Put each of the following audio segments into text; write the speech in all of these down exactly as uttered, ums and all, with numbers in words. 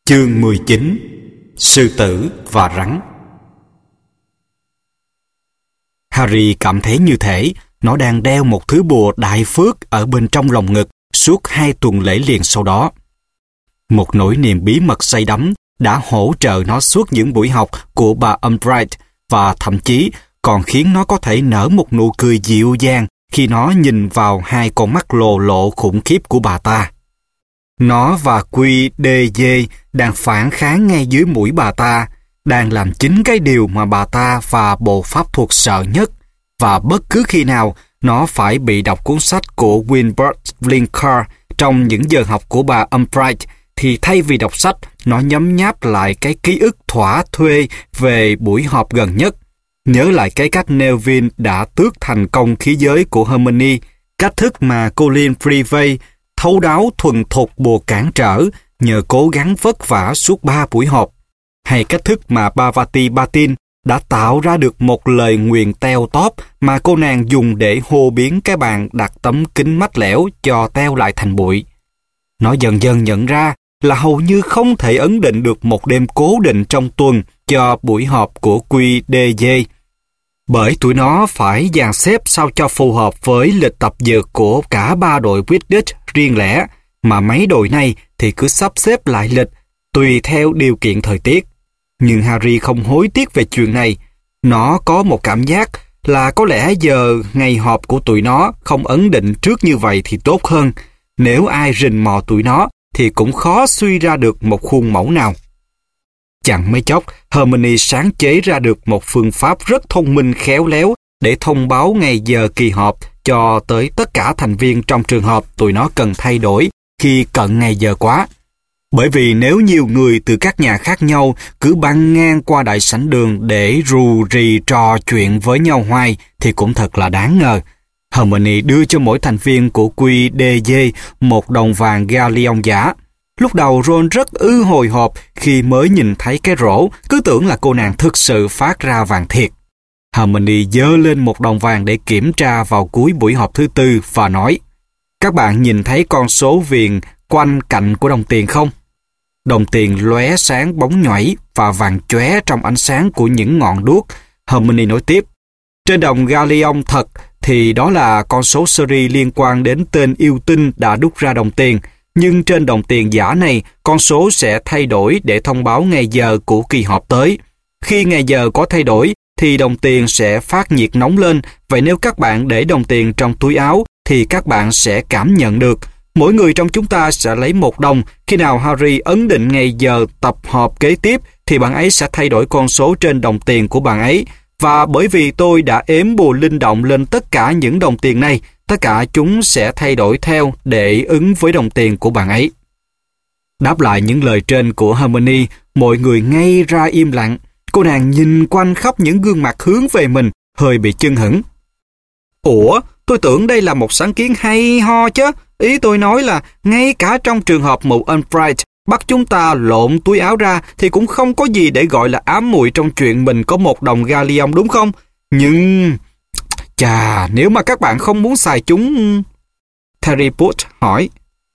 Chương mười chín. Sư tử và rắn. Harry cảm thấy như thể nó đang đeo một thứ bùa đại phước ở bên trong lồng ngực suốt hai tuần lễ liền sau đó. Một nỗi niềm bí mật say đắm đã hỗ trợ nó suốt những buổi học của bà Umbridge và thậm chí còn khiến nó có thể nở một nụ cười dịu dàng khi nó nhìn vào hai con mắt lồ lộ khủng khiếp của bà ta. Nó và Quy Đê Dê đang phản kháng ngay dưới mũi bà ta, đang làm chính cái điều mà bà ta và bộ pháp thuật sợ nhất, và bất cứ khi nào nó phải bị đọc cuốn sách của Wilbur Blinker trong những giờ học của bà Umbridge, thì thay vì đọc sách, nó nhấm nháp lại cái ký ức thỏa thuê về buổi họp gần nhất, nhớ lại cái cách Neville đã tước thành công khí giới của Hermione, cách thức mà Colin Creevey thấu đáo thuần thục bùa cản trở nhờ cố gắng vất vả suốt ba buổi họp, hay cách thức mà Parvati Patil đã tạo ra được một lời nguyền teo tóp mà cô nàng dùng để hô biến cái bàn đặt tấm kính mách lẻo cho teo lại thành bụi. Nó dần dần nhận ra là hầu như không thể ấn định được một đêm cố định trong tuần cho buổi họp của Quy Đê Dê, bởi tụi nó phải dàn xếp sao cho phù hợp với lịch tập dượt của cả ba đội Quidditch riêng lẻ, mà mấy đội này thì cứ sắp xếp lại lịch tùy theo điều kiện thời tiết. Nhưng Harry không hối tiếc về chuyện này. Nó có một cảm giác là có lẽ giờ ngày họp của tụi nó không ấn định trước như vậy thì tốt hơn. Nếu ai rình mò tụi nó thì cũng khó suy ra được một khuôn mẫu nào. Chẳng mấy chốc, Hermione sáng chế ra được một phương pháp rất thông minh khéo léo để thông báo ngày giờ kỳ họp cho tới tất cả thành viên trong trường hợp tụi nó cần thay đổi khi cận ngày giờ quá. Bởi vì nếu nhiều người từ các nhà khác nhau cứ băng ngang qua đại sảnh đường để rù rì trò chuyện với nhau hoài thì cũng thật là đáng ngờ. Hermione đưa cho mỗi thành viên của Quy Đê Dê một đồng vàng galleon giả. Lúc đầu Ron rất ư hồi hộp khi mới nhìn thấy cái rổ, cứ tưởng là cô nàng thực sự phát ra vàng thiệt. Hermione giơ lên một đồng vàng để kiểm tra vào cuối buổi họp thứ tư và nói: "Các bạn nhìn thấy con số viền quanh cạnh của đồng tiền không?" Đồng tiền lóe sáng bóng nhảy và vàng chóe trong ánh sáng của những ngọn đuốc. Hermione nói tiếp: "Trên đồng galleon thật thì đó là con số series liên quan đến tên yêu tinh đã đúc ra đồng tiền. Nhưng trên đồng tiền giả này, con số sẽ thay đổi để thông báo ngày giờ của kỳ họp tới. Khi ngày giờ có thay đổi, thì đồng tiền sẽ phát nhiệt nóng lên. Vậy nếu các bạn để đồng tiền trong túi áo, thì các bạn sẽ cảm nhận được. Mỗi người trong chúng ta sẽ lấy một đồng. Khi nào Harry ấn định ngày giờ tập họp kế tiếp, thì bạn ấy sẽ thay đổi con số trên đồng tiền của bạn ấy. Và bởi vì tôi đã ếm bùa linh động lên tất cả những đồng tiền này, tất cả chúng sẽ thay đổi theo để ứng với đồng tiền của bạn ấy." Đáp lại những lời trên của Hermione, mọi người ngay ra im lặng. Cô nàng nhìn quanh khắp những gương mặt hướng về mình, hơi bị chưng hửng. "Ủa, tôi tưởng đây là một sáng kiến hay ho chứ. Ý tôi nói là ngay cả trong trường hợp mụ Umbridge bắt chúng ta lộn túi áo ra thì cũng không có gì để gọi là ám muội trong chuyện mình có một đồng galleon, đúng không? Nhưng... chà, nếu mà các bạn không muốn xài chúng..." Harry Potter hỏi.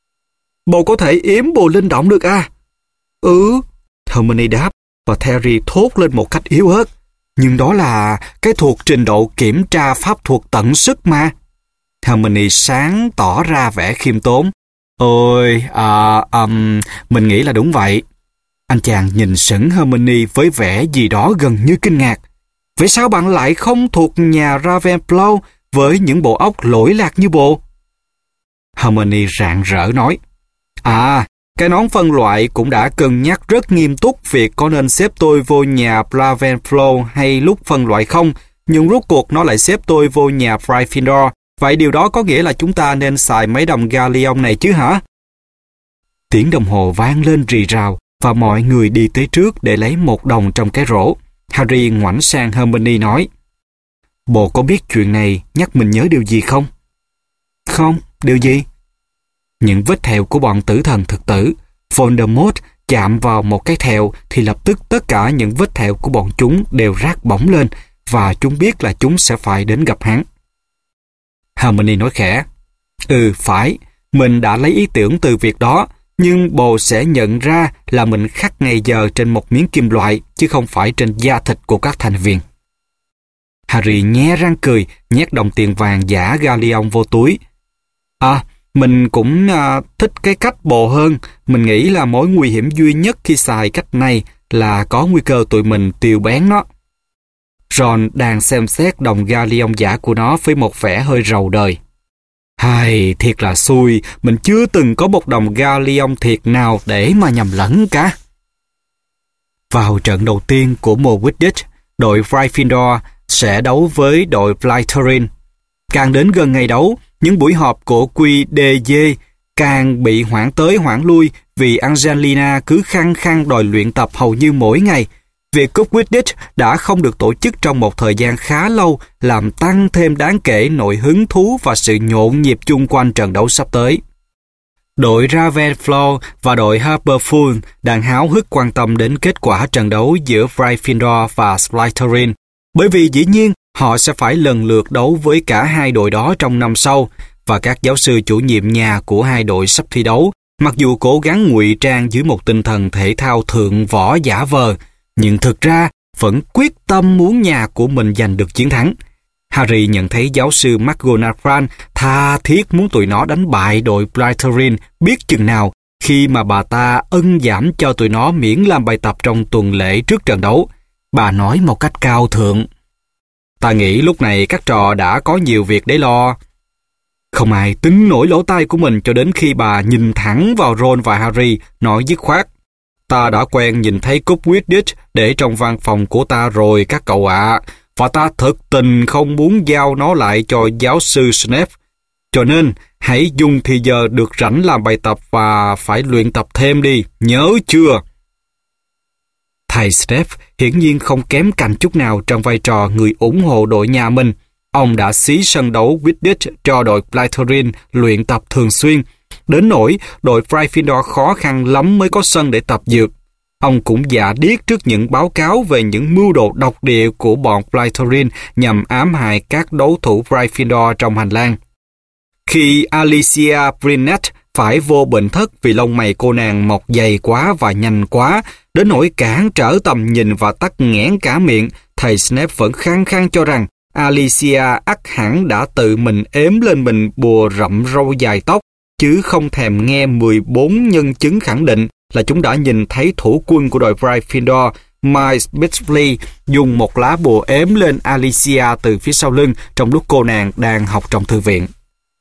"Bộ có thể yếm bùa linh động được à?" "Ừ," Hermione đáp, và Harry thốt lên một cách yếu ớt: "Nhưng đó là cái thuộc trình độ kiểm tra pháp thuật tận sức mà." Hermione sáng tỏ ra vẻ khiêm tốn. "Ôi, à, um, mình nghĩ là đúng vậy." Anh chàng nhìn sững Hermione với vẻ gì đó gần như kinh ngạc. "Vậy sao bạn lại không thuộc nhà Ravenclaw với những bộ óc lỗi lạc như bộ?" Hermione rạng rỡ nói: "À, cái nón phân loại cũng đã cân nhắc rất nghiêm túc việc có nên xếp tôi vô nhà Ravenclaw hay lúc phân loại không, nhưng rốt cuộc nó lại xếp tôi vô nhà Gryffindor. Vậy điều đó có nghĩa là chúng ta nên xài mấy đồng galleon này chứ hả?" Tiếng đồng hồ vang lên rì rào và mọi người đi tới trước để lấy một đồng trong cái rổ. Harry ngoảnh sang Hermione nói: "Bộ có biết chuyện này nhắc mình nhớ điều gì không?" "Không, điều gì?" "Những vết thẹo của bọn tử thần thực tử. Voldemort chạm vào một cái thẹo thì lập tức tất cả những vết thẹo của bọn chúng đều rát bỏng lên và chúng biết là chúng sẽ phải đến gặp hắn." Hermione nói khẽ: "Ừ, phải, mình đã lấy ý tưởng từ việc đó, nhưng bồ sẽ nhận ra là mình khắc ngày giờ trên một miếng kim loại, chứ không phải trên da thịt của các thành viên. Harry nhe răng cười, nhét đồng tiền vàng giả galleon vô túi. À, mình cũng à, thích cái cách bồ hơn. Mình nghĩ là mối nguy hiểm duy nhất khi xài cách này là có nguy cơ tụi mình tiêu bén nó. Ron đang xem xét đồng galleon giả của nó với một vẻ hơi rầu đời. Hài, thiệt là xui, mình chưa từng có một đồng galleon thiệt nào để mà nhầm lẫn cả. Vào trận đầu tiên của mùa Quidditch, đội Gryffindor sẽ đấu với đội Slytherin. Càng đến gần ngày đấu, những buổi họp của quy đê giê càng bị hoãn tới hoãn lui vì Angelina cứ khăng khăng đòi luyện tập hầu như mỗi ngày. Việc cúp Quidditch đã không được tổ chức trong một thời gian khá lâu, làm tăng thêm đáng kể nỗi hứng thú và sự nhộn nhịp chung quanh trận đấu sắp tới. Đội Ravenclaw và đội Hufflepuff đang háo hức quan tâm đến kết quả trận đấu giữa Gryffindor và Slytherin, bởi vì dĩ nhiên họ sẽ phải lần lượt đấu với cả hai đội đó trong năm sau, và các giáo sư chủ nhiệm nhà của hai đội sắp thi đấu, mặc dù cố gắng ngụy trang dưới một tinh thần thể thao thượng võ giả vờ, nhưng thực ra vẫn quyết tâm muốn nhà của mình giành được chiến thắng. Harry nhận thấy giáo sư McGonagall tha thiết muốn tụi nó đánh bại đội Slytherin biết chừng nào khi mà bà ta ân giảm cho tụi nó miễn làm bài tập trong tuần lễ trước trận đấu. Bà nói một cách cao thượng: "Ta nghĩ lúc này các trò đã có nhiều việc để lo." Không ai tính nổi lỗ tai của mình cho đến khi bà nhìn thẳng vào Ron và Harry, nói dứt khoát: "Ta đã quen nhìn thấy cúp Quidditch để trong văn phòng của ta rồi các cậu ạ, và ta thực tình không muốn giao nó lại cho giáo sư Snape. Cho nên, hãy dùng thì giờ được rảnh làm bài tập và phải luyện tập thêm đi, nhớ chưa?" Thầy Snape hiển nhiên không kém cạnh chút nào trong vai trò người ủng hộ đội nhà mình. Ông đã xí sân đấu Quidditch cho đội Slytherin luyện tập thường xuyên, đến nỗi đội Gryffindor khó khăn lắm mới có sân để tập dượt. Ông cũng dạ điếc trước những báo cáo về những mưu đồ độc địa của bọn Slytherin nhằm ám hại các đấu thủ Gryffindor trong hành lang. Khi Alicia Brynet phải vô bệnh thất vì lông mày cô nàng mọc dày quá và nhanh quá, đến nỗi cản trở tầm nhìn và tắc nghẽn cả miệng, thầy Snape vẫn khăng khăng cho rằng Alicia ắt hẳn đã tự mình ếm lên mình bùa rậm râu dài tóc, chứ không thèm nghe mười bốn nhân chứng khẳng định là chúng đã nhìn thấy thủ quân của đội Gryffindor, Miles Bixley, dùng một lá bùa ếm lên Alicia từ phía sau lưng trong lúc cô nàng đang học trong thư viện.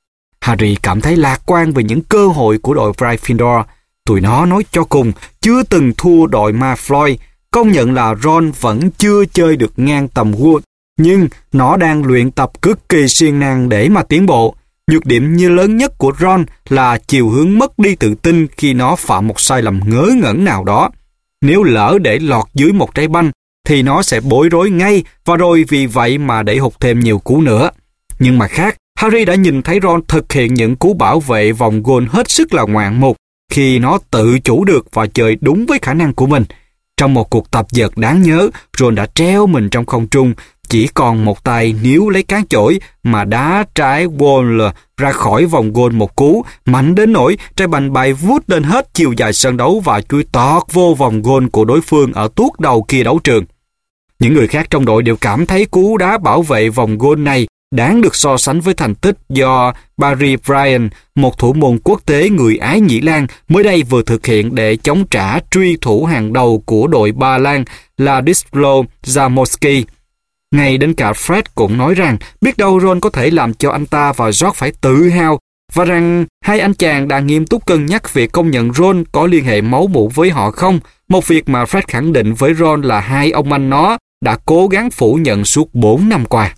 Harry cảm thấy lạc quan về những cơ hội của đội Gryffindor. Tụi nó nói cho cùng chưa từng thua đội Malfoy. Công nhận là Ron vẫn chưa chơi được ngang tầm Wood, nhưng nó đang luyện tập cực kỳ siêng năng để mà tiến bộ. Nhược điểm như lớn nhất của Ron là chiều hướng mất đi tự tin khi nó phạm một sai lầm ngớ ngẩn nào đó. Nếu lỡ để lọt dưới một trái banh, thì nó sẽ bối rối ngay, và rồi vì vậy mà để hụt thêm nhiều cú nữa. Nhưng mà khác, Harry đã nhìn thấy Ron thực hiện những cú bảo vệ vòng gôn hết sức là ngoạn mục khi nó tự chủ được và chơi đúng với khả năng của mình. Trong một cuộc tập dượt đáng nhớ, Ron đã treo mình trong không trung, chỉ còn một tay níu lấy cán chổi mà đá trái Wall ra khỏi vòng gôn một cú, mạnh đến nỗi trái banh bay vút lên hết chiều dài sân đấu và chui tọt vô vòng gôn của đối phương ở tuốt đầu kia đấu trường. Những người khác trong đội đều cảm thấy cú đá bảo vệ vòng gôn này đáng được so sánh với thành tích do Barry Bryan, một thủ môn quốc tế người Ái Nhĩ Lan, mới đây vừa thực hiện để chống trả truy thủ hàng đầu của đội Ba Lan Ladislav Zamoyski. Ngay đến cả Fred cũng nói rằng biết đâu Ron có thể làm cho anh ta và George phải tự hào, và rằng hai anh chàng đang nghiêm túc cân nhắc việc công nhận Ron có liên hệ máu mủ với họ không, một việc mà Fred khẳng định với Ron là hai ông anh nó đã cố gắng phủ nhận suốt bốn năm qua.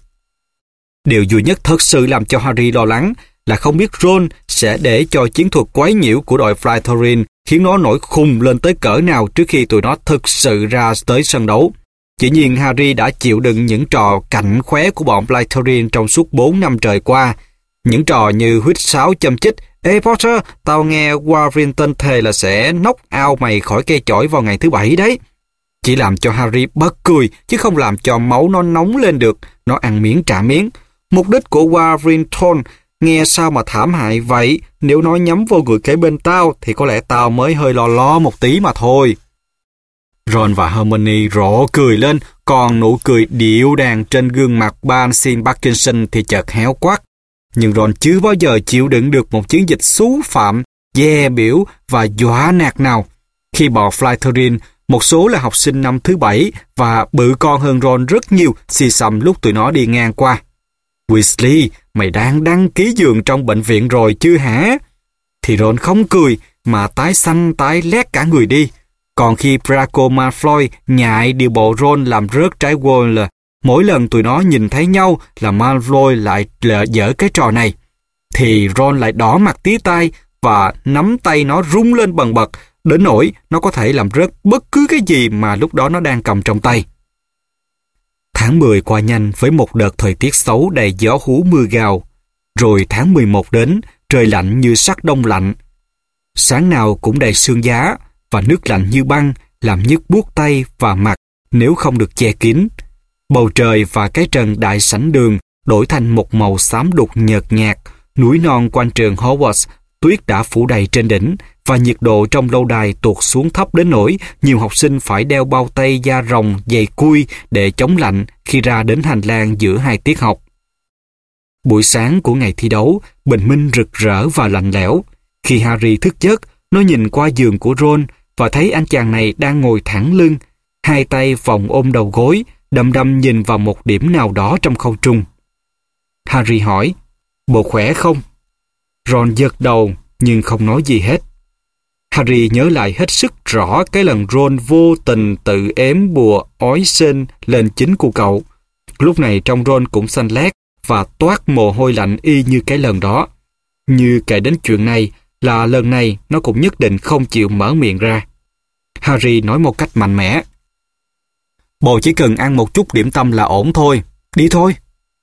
Điều duy nhất thật sự làm cho Harry lo lắng là không biết Ron sẽ để cho chiến thuật quấy nhiễu của đội Slytherin khiến nó nổi khùng lên tới cỡ nào trước khi tụi nó thực sự ra tới sân đấu. Dĩ nhiên Harry đã chịu đựng những trò cạnh khóe của bọn Slytherin trong suốt bốn năm trời qua. Những trò như huýt sáo châm chích: "Ê Potter, tao nghe Warrington thề là sẽ knock out mày khỏi cây chổi vào ngày thứ bảy đấy." Chỉ làm cho Harry bật cười, chứ không làm cho máu nó nóng lên được. Nó ăn miếng trả miếng. Mục đích của Warrington nghe sao mà thảm hại vậy, nếu nó nhắm vô người kế bên tao thì có lẽ tao mới hơi lo lo một tí mà thôi. Ron và Hermione rộ cười lên, còn nụ cười điệu đàng trên gương mặt Banshin Parkinson thì chợt héo quắt. Nhưng Ron chưa bao giờ chịu đựng được một chiến dịch xú phạm, dè biểu và dọa nạt nào. Khi bò Slytherin, một số là học sinh năm thứ bảy và bự con hơn Ron rất nhiều, xì xầm lúc tụi nó đi ngang qua. Weasley, mày đang đăng ký giường trong bệnh viện rồi chứ hả? Thì Ron không cười, mà tái xanh tái lét cả người đi. Còn khi Draco Malfoy nhại điều bộ Ron làm rớt trái Quirrell, mỗi lần tụi nó nhìn thấy nhau là Malfoy lại lỡ dở cái trò này, thì Ron lại đỏ mặt tía tai và nắm tay nó rung lên bần bật, đến nỗi nó có thể làm rớt bất cứ cái gì mà lúc đó nó đang cầm trong tay. Tháng mười qua nhanh với một đợt thời tiết xấu đầy gió hú mưa gào. Rồi tháng mười một đến, trời lạnh như sắt đông lạnh. Sáng nào cũng đầy sương giá và nước lạnh như băng, làm nhức buốt tay và mặt nếu không được che kín. Bầu trời và cái trần đại sảnh đường đổi thành một màu xám đục nhợt nhạt. Núi non quanh trường Hogwarts, tuyết đã phủ đầy trên đỉnh và nhiệt độ trong lâu đài tụt xuống thấp đến nỗi nhiều học sinh phải đeo bao tay da rồng dày cui để chống lạnh khi ra đến hành lang giữa hai tiết học. Buổi sáng của ngày thi đấu, bình minh rực rỡ và lạnh lẽo. Khi Harry thức giấc, nó nhìn qua giường của Ron và thấy anh chàng này đang ngồi thẳng lưng, hai tay vòng ôm đầu gối, đăm đăm nhìn vào một điểm nào đó trong không trung. Harry hỏi, bộ khỏe không? Ron giật đầu nhưng không nói gì hết. Harry nhớ lại hết sức rõ cái lần Ron vô tình tự ém bùa ói sên lên chính của cậu. Lúc này trông Ron cũng xanh lét và toát mồ hôi lạnh y như cái lần đó. Như kể đến chuyện này là lần này nó cũng nhất định không chịu mở miệng ra. Harry nói một cách mạnh mẽ, bồ chỉ cần ăn một chút điểm tâm là ổn thôi, đi thôi.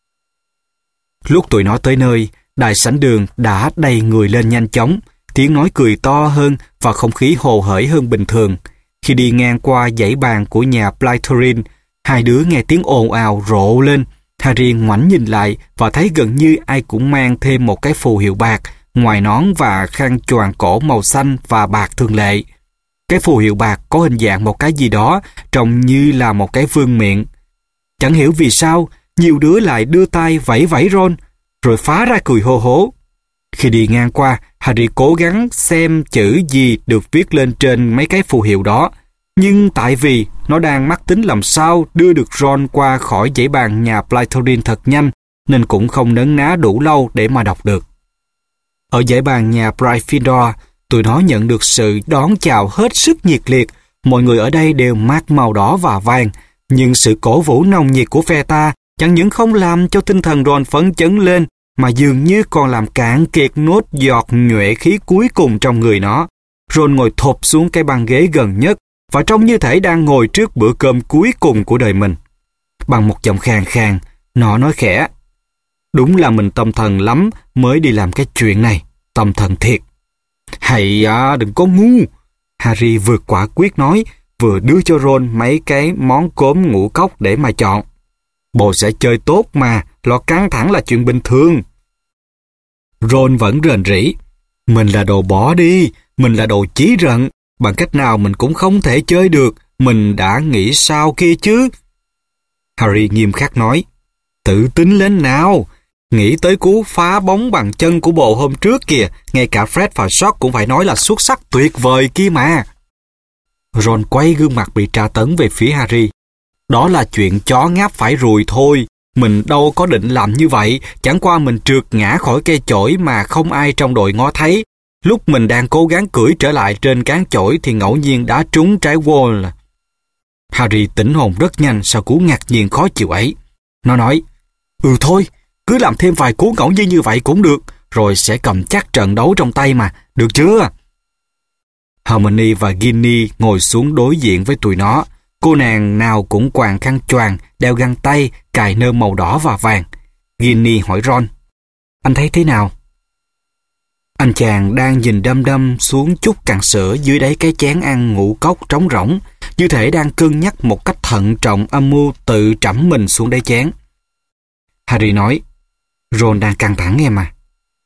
Lúc tụi nó tới nơi, đại sảnh đường đã đầy người lên nhanh chóng, tiếng nói cười to hơn và không khí hồ hởi hơn bình thường. Khi đi ngang qua dãy bàn của nhà Slytherin, hai đứa nghe tiếng ồn ào rộ lên. Harry ngoảnh nhìn lại và thấy gần như ai cũng mang thêm một cái phù hiệu bạc, ngoài nón và khăn choàng cổ màu xanh và bạc thường lệ. Cái phù hiệu bạc có hình dạng một cái gì đó, trông như là một cái vương miện. Chẳng hiểu vì sao, nhiều đứa lại đưa tay vẫy vẫy Ron, rồi phá ra cười hô hố. Khi đi ngang qua, Harry cố gắng xem chữ gì được viết lên trên mấy cái phù hiệu đó. Nhưng tại vì nó đang mắc tính làm sao đưa được Ron qua khỏi dãy bàn nhà Slytherin thật nhanh, nên cũng không nấn ná đủ lâu để mà đọc được. Ở dãy bàn nhà Gryffindor, tụi nó nhận được sự đón chào hết sức nhiệt liệt. Mọi người ở đây đều mặc màu đỏ và vàng, nhưng sự cổ vũ nồng nhiệt của phe ta chẳng những không làm cho tinh thần Ron phấn chấn lên, mà dường như còn làm cạn kiệt nốt giọt nhuệ khí cuối cùng trong người nó. Ron ngồi thụp xuống cái băng ghế gần nhất và trông như thể đang ngồi trước bữa cơm cuối cùng của đời mình. Bằng một giọng khàn khàn, nó nói khẽ, đúng là mình tâm thần lắm mới đi làm cái chuyện này, tâm thần thiệt. Hãy à, đừng có ngu. Harry vừa quả quyết nói, vừa đưa cho Ron mấy cái món cốm ngũ cốc để mà chọn. Bồ sẽ chơi tốt mà, lo căng thẳng là chuyện bình thường. Ron vẫn rền rĩ, mình là đồ bỏ đi, mình là đồ chí rận, bằng cách nào mình cũng không thể chơi được, mình đã nghĩ sao kia chứ. Harry nghiêm khắc nói, tự tính lên nào, nghĩ tới cú phá bóng bằng chân của bồ hôm trước kìa, ngay cả Fred và George cũng phải nói là xuất sắc tuyệt vời kia mà. Ron quay gương mặt bị tra tấn về phía Harry. Đó là chuyện chó ngáp phải ruồi thôi, mình đâu có định làm như vậy, chẳng qua mình trượt ngã khỏi cây chổi mà không ai trong đội ngó thấy. Lúc mình đang cố gắng cưỡi trở lại trên cán chổi thì ngẫu nhiên đã trúng trái wall. Harry tỉnh hồn rất nhanh sau cú ngạc nhiên khó chịu ấy. Nó nói, ừ thôi, cứ làm thêm vài cú ngẫu nhiên như vậy cũng được, rồi sẽ cầm chắc trận đấu trong tay mà, được chưa? Hermione và Ginny ngồi xuống đối diện với tụi nó. Cô nàng nào cũng quàng khăn choàng, đeo găng tay, cài nơ màu đỏ và vàng. Ginny hỏi Ron, anh thấy thế nào? Anh chàng đang nhìn đăm đăm xuống chút cặn sữa dưới đáy cái chén ăn ngũ cốc trống rỗng, như thể đang cân nhắc một cách thận trọng âm mưu tự trẫm mình xuống đáy chén. Harry nói, Ron đang căng thẳng em à.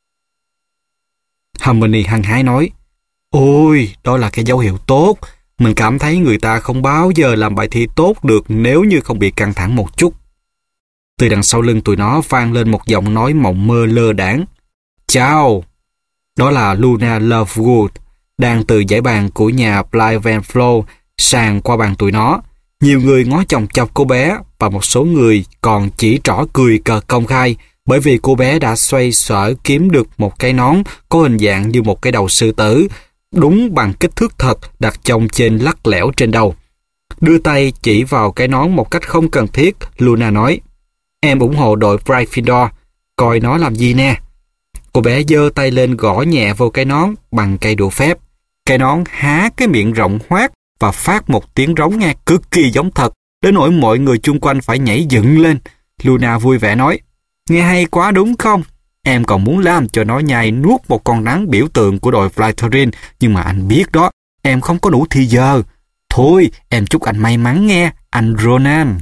Hermione hăng hái nói, ôi, đó là cái dấu hiệu tốt. Mình cảm thấy người ta không bao giờ làm bài thi tốt được nếu như không bị căng thẳng một chút. Từ đằng sau lưng tụi nó vang lên một giọng nói mộng mơ lơ đãng. Chào! Đó là Luna Lovegood, đang từ dãy bàn của nhà Blyvenflow sàn qua bàn tụi nó. Nhiều người ngó chòng chọc cô bé và một số người còn chỉ trỏ cười cợt công khai bởi vì cô bé đã xoay sở kiếm được một cái nón có hình dạng như một cái đầu sư tử, đúng bằng kích thước thật, đặt chồng trên lắc lẻo trên đầu. Đưa tay chỉ vào cái nón một cách không cần thiết, Luna nói, em ủng hộ đội Gryffindor, coi nó làm gì nè. Cô bé giơ tay lên gõ nhẹ vô cái nón bằng cây đũa phép. Cái nón há cái miệng rộng hoác và phát một tiếng rống nghe cực kỳ giống thật, đến nỗi mọi người chung quanh phải nhảy dựng lên. Luna vui vẻ nói, nghe hay quá đúng không? Em còn muốn làm cho nó nhai nuốt một con rắn biểu tượng của đội Slytherin, nhưng mà anh biết đó, em không có đủ thì giờ. Thôi, em chúc anh may mắn nghe, anh Ronan.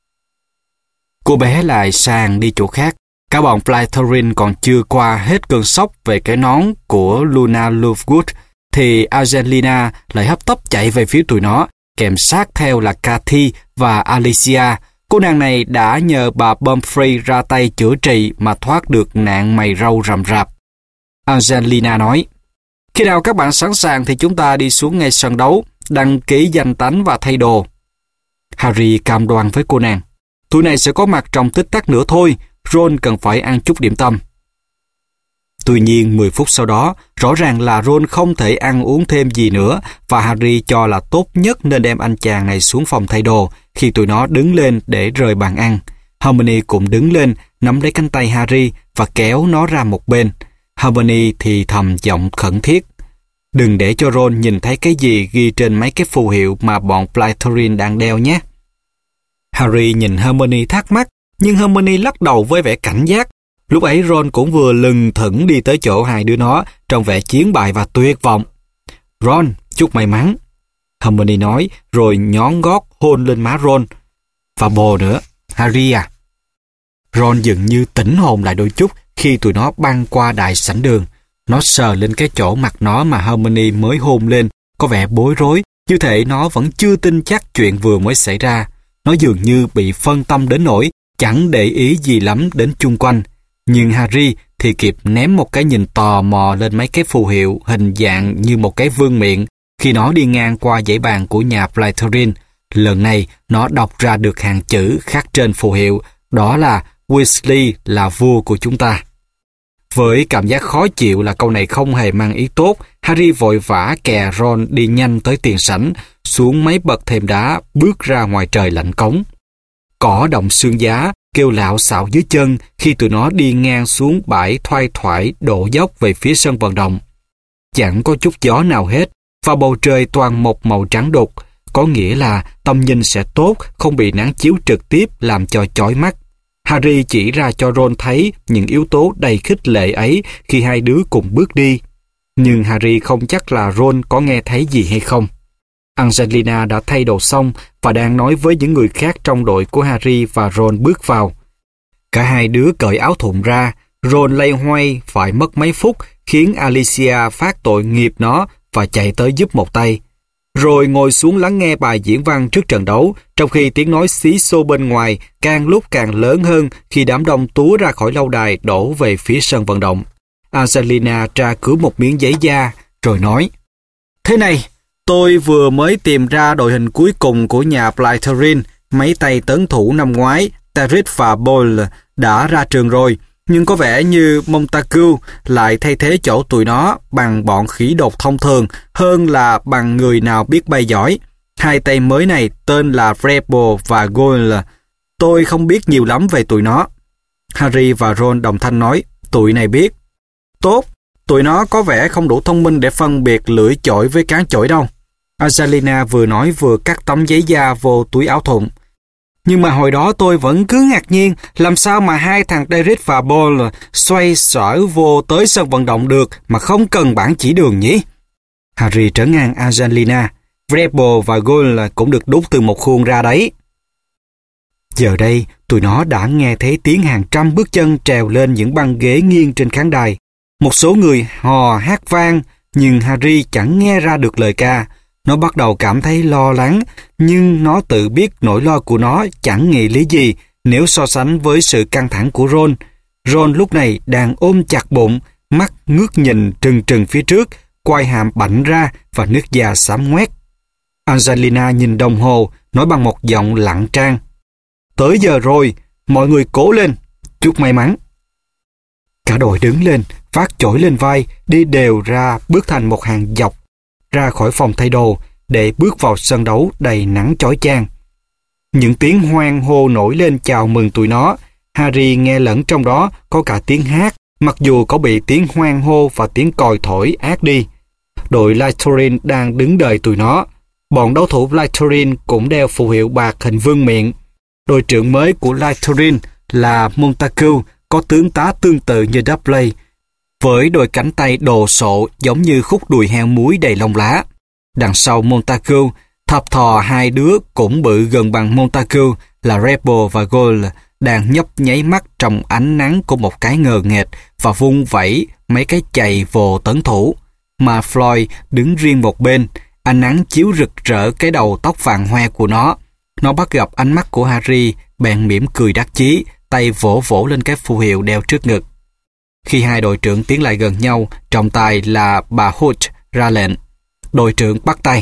Cô bé lại sang đi chỗ khác. Cả bọn Slytherin còn chưa qua hết cơn sốc về cái nón của Luna Lovegood, thì Angelina lại hấp tấp chạy về phía tụi nó, kèm sát theo là Cathy và Alicia. Cô nàng này đã nhờ bà Bumfrey ra tay chữa trị mà thoát được nạn mày râu rầm rạp. Angelina nói, khi nào các bạn sẵn sàng thì chúng ta đi xuống ngay sân đấu, đăng ký danh tánh và thay đồ. Harry cam đoan với cô nàng, tụi này sẽ có mặt trong tích tắc nữa thôi, Ron cần phải ăn chút điểm tâm. Tuy nhiên, mười phút sau đó, rõ ràng là Ron không thể ăn uống thêm gì nữa và Harry cho là tốt nhất nên đem anh chàng này xuống phòng thay đồ khi tụi nó đứng lên để rời bàn ăn. Hermione cũng đứng lên, nắm lấy cánh tay Harry và kéo nó ra một bên. Hermione thì thầm giọng khẩn thiết, đừng để cho Ron nhìn thấy cái gì ghi trên mấy cái phù hiệu mà bọn Slytherin đang đeo nhé. Harry nhìn Hermione thắc mắc, nhưng Hermione lắc đầu với vẻ cảnh giác. Lúc ấy Ron cũng vừa lừng thững đi tới chỗ hai đứa nó, trong vẻ chiến bại và tuyệt vọng. Ron, chúc may mắn, Hermione nói, rồi nhón gót hôn lên má Ron. Và bồ nữa, Harry à. Ron dường như tỉnh hồn lại đôi chút khi tụi nó băng qua đại sảnh đường. Nó sờ lên cái chỗ mặt nó mà Hermione mới hôn lên, có vẻ bối rối, như thể nó vẫn chưa tin chắc chuyện vừa mới xảy ra. Nó dường như bị phân tâm đến nỗi chẳng để ý gì lắm đến chung quanh. Nhưng Harry thì kịp ném một cái nhìn tò mò lên mấy cái phù hiệu hình dạng như một cái vương miện khi nó đi ngang qua dãy bàn của nhà Slytherin. Lần này nó đọc ra được hàng chữ khắc trên phù hiệu, đó là Weasley là vua của chúng ta. Với cảm giác khó chịu là câu này không hề mang ý tốt, Harry vội vã kè Ron đi nhanh tới tiền sảnh, xuống mấy bậc thềm đá, bước ra ngoài trời lạnh cống. Cỏ động xương giá, kêu lạo xạo dưới chân khi tụi nó đi ngang xuống bãi thoai thoải đổ dốc về phía sân vận động. Chẳng có chút gió nào hết, và bầu trời toàn một màu trắng đục, có nghĩa là tầm nhìn sẽ tốt, không bị nắng chiếu trực tiếp làm cho chói mắt. Harry chỉ ra cho Ron thấy những yếu tố đầy khích lệ ấy khi hai đứa cùng bước đi. Nhưng Harry không chắc là Ron có nghe thấy gì hay không. Angelina đã thay đồ xong và đang nói với những người khác trong đội của Harry và Ron bước vào. Cả hai đứa cởi áo thụng ra, Ron loay hoay phải mất mấy phút khiến Alicia phát tội nghiệp nó và chạy tới giúp một tay. Rồi ngồi xuống lắng nghe bài diễn văn trước trận đấu, trong khi tiếng nói xí xô bên ngoài càng lúc càng lớn hơn khi đám đông túa ra khỏi lâu đài đổ về phía sân vận động. Angelina tra cứu một miếng giấy da, rồi nói, thế này, tôi vừa mới tìm ra đội hình cuối cùng của nhà Slytherin, mấy tay tấn thủ năm ngoái, Terrid và Boyle đã ra trường rồi, nhưng có vẻ như Montague lại thay thế chỗ tụi nó bằng bọn khỉ đột thông thường hơn là bằng người nào biết bay giỏi. Hai tay mới này tên là Rebel và Goyle. Tôi không biết nhiều lắm về tụi nó. Harry và Ron đồng thanh nói, tụi này biết. Tốt, tụi nó có vẻ không đủ thông minh để phân biệt lưỡi chổi với cán chổi đâu. Angelina vừa nói vừa cắt tấm giấy da vô túi áo thụng. Nhưng mà hồi đó tôi vẫn cứ ngạc nhiên làm sao mà hai thằng Terrid và Boyle xoay sở vô tới sân vận động được mà không cần bảng chỉ đường nhỉ? Harry trấn an Angelina, Rebel và Goyle cũng được đúc từ một khuôn ra đấy. Giờ đây, tụi nó đã nghe thấy tiếng hàng trăm bước chân trèo lên những băng ghế nghiêng trên khán đài. Một số người hò hát vang, nhưng Harry chẳng nghe ra được lời ca. Nó bắt đầu cảm thấy lo lắng, nhưng nó tự biết nỗi lo của nó chẳng nghị lý gì nếu so sánh với sự căng thẳng của Ron. Ron lúc này đang ôm chặt bụng, mắt ngước nhìn trừng trừng phía trước, quai hàm bảnh ra và nước da xám ngoét. Angelina nhìn đồng hồ, nói bằng một giọng lặng trang: "Tới giờ rồi, mọi người cố lên, chúc may mắn." Cả đội đứng lên, vác chổi lên vai, đi đều ra bước thành một hàng dọc, ra khỏi phòng thay đồ để bước vào sân đấu đầy nắng chói chang. Những tiếng hoan hô nổi lên chào mừng tụi nó. Harry nghe lẫn trong đó có cả tiếng hát, mặc dù có bị tiếng hoan hô và tiếng còi thổi át đi. Đội Slytherin đang đứng đợi tụi nó. Bọn đấu thủ Slytherin cũng đeo phù hiệu bạc hình vương miện. Đội trưởng mới của Slytherin là Montague, có tướng tá tương tự như Dudley, với đôi cánh tay đồ sộ giống như khúc đùi heo muối đầy lông lá. Đằng sau Montague, thập thò hai đứa cũng bự gần bằng Montague là Rebel và Goyle đang nhấp nháy mắt trong ánh nắng của một cái ngờ nghệch và vung vẩy mấy cái chày vồ tấn thủ. Mà Floyd đứng riêng một bên, ánh nắng chiếu rực rỡ cái đầu tóc vàng hoe của nó. Nó bắt gặp ánh mắt của Harry, bèn mỉm cười đắc chí, tay vỗ vỗ lên cái phù hiệu đeo trước ngực. Khi hai đội trưởng tiến lại gần nhau, trọng tài là bà Hooch ra lệnh. Đội trưởng bắt tay.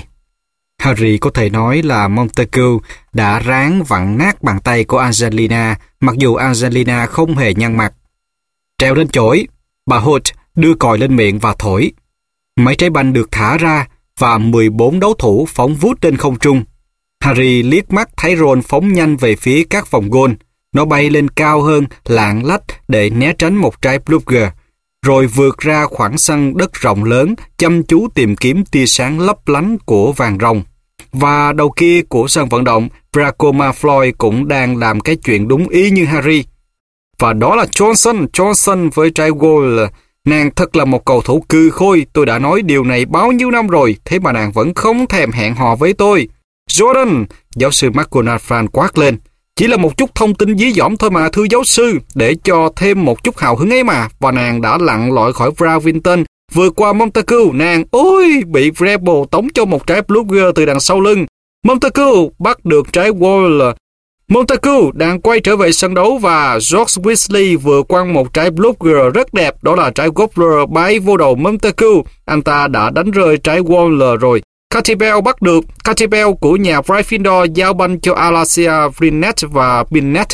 Harry có thể nói là Montague đã ráng vặn nát bàn tay của Angelina, mặc dù Angelina không hề nhăn mặt. Treo lên chổi, bà Hooch đưa còi lên miệng và thổi. Mấy trái banh được thả ra và mười bốn đấu thủ phóng vút lên không trung. Harry liếc mắt thấy Ron phóng nhanh về phía các vòng gôn. Nó bay lên cao hơn, lạng lách để né tránh một trái Blugger, rồi vượt ra khoảng sân đất rộng lớn, chăm chú tìm kiếm tia sáng lấp lánh của vàng rồng. Và đầu kia của sân vận động, Draco Malfoy cũng đang làm cái chuyện đúng ý như Harry. Và đó là Johnson, Johnson với trái Goyle. Nàng thật là một cầu thủ cừ khôi, tôi đã nói điều này bao nhiêu năm rồi, thế mà nàng vẫn không thèm hẹn hò với tôi. Jordan, giáo sư McGonagall quát lên. Chỉ là một chút thông tin dí dỏm thôi mà, thưa giáo sư, để cho thêm một chút hào hứng ấy mà. Và nàng đã lặn lội khỏi Bravington, vượt qua Montague, nàng, ôi, bị Rebel tống cho một trái Blugger từ đằng sau lưng. Montague bắt được trái Wall. Montague đang quay trở về sân đấu và George Weasley vừa quăng một trái Blugger rất đẹp, đó là trái Gobbler bay vô đầu Montague. Anh ta đã đánh rơi trái Wall rồi. Katy Bell bắt được. Katy Bell của nhà Gryffindor giao banh cho Alacia, Brinett và Binet.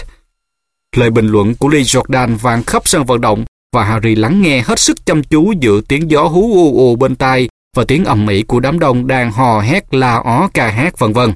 Lời bình luận của Lee Jordan vang khắp sân vận động và Harry lắng nghe hết sức chăm chú giữa tiếng gió hú ù ù bên tai và tiếng ầm ĩ của đám đông đang hò hét la ó ca hát vân vân.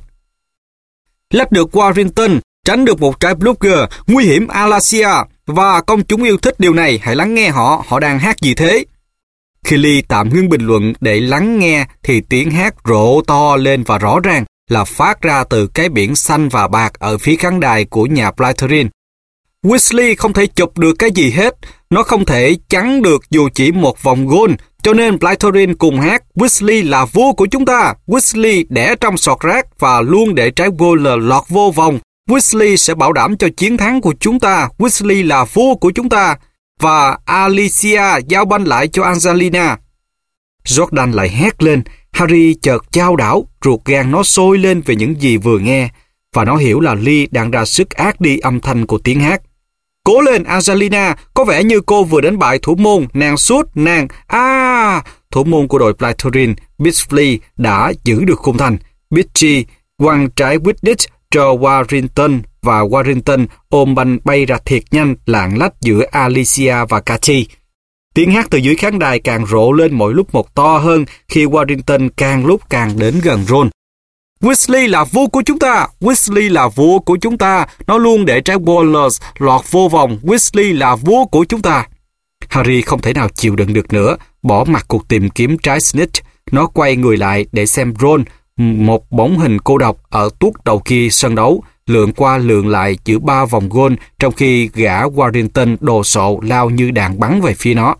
Lách được Warrington, tránh được một trái Blugger, nguy hiểm Alacia, và công chúng yêu thích điều này, hãy lắng nghe họ, họ đang hát gì thế? Khi Lee tạm ngưng bình luận để lắng nghe thì tiếng hát rộ to lên và rõ ràng là phát ra từ cái biển xanh và bạc ở phía khán đài của nhà Slytherin. Weasley không thể chụp được cái gì hết, nó không thể chắn được dù chỉ một vòng gôn, cho nên Slytherin cùng hát Weasley là vua của chúng ta, Weasley đẻ trong sọt rác và luôn để trái gôn lọt vô vòng, Weasley sẽ bảo đảm cho chiến thắng của chúng ta, Weasley là vua của chúng ta. Và Alicia giao banh lại cho Angelina. Jordan lại hét lên. Harry chợt chao đảo, ruột gan nó sôi lên về những gì vừa nghe, và nó hiểu là Lee đang ra sức át đi âm thanh của tiếng hát. Cố lên Angelina, có vẻ như cô vừa đánh bại thủ môn, nàng sút, nàng, à, thủ môn của đội Slytherin, Bitchley đã giữ được khung thành. Bitchy quăng trái Quidditch cho Warrington và Warrington ôm banh bay ra thiệt nhanh, lạng lách giữa Alicia và Katy. Tiếng hát từ dưới khán đài càng rộ lên mỗi lúc một to hơn khi Warrington càng lúc càng đến gần Ron. Weasley là vua của chúng ta, Weasley là vua của chúng ta, nó luôn để trái Wallace lọt vô vòng, Weasley là vua của chúng ta. Harry không thể nào chịu đựng được nữa, bỏ mặc cuộc tìm kiếm trái Snitch. Nó quay người lại để xem Ron, một bóng hình cô độc ở tuốt đầu kia sân đấu, lượn qua lượn lại giữa ba vòng gôn trong khi gã Warrington đồ sộ lao như đạn bắn về phía nó.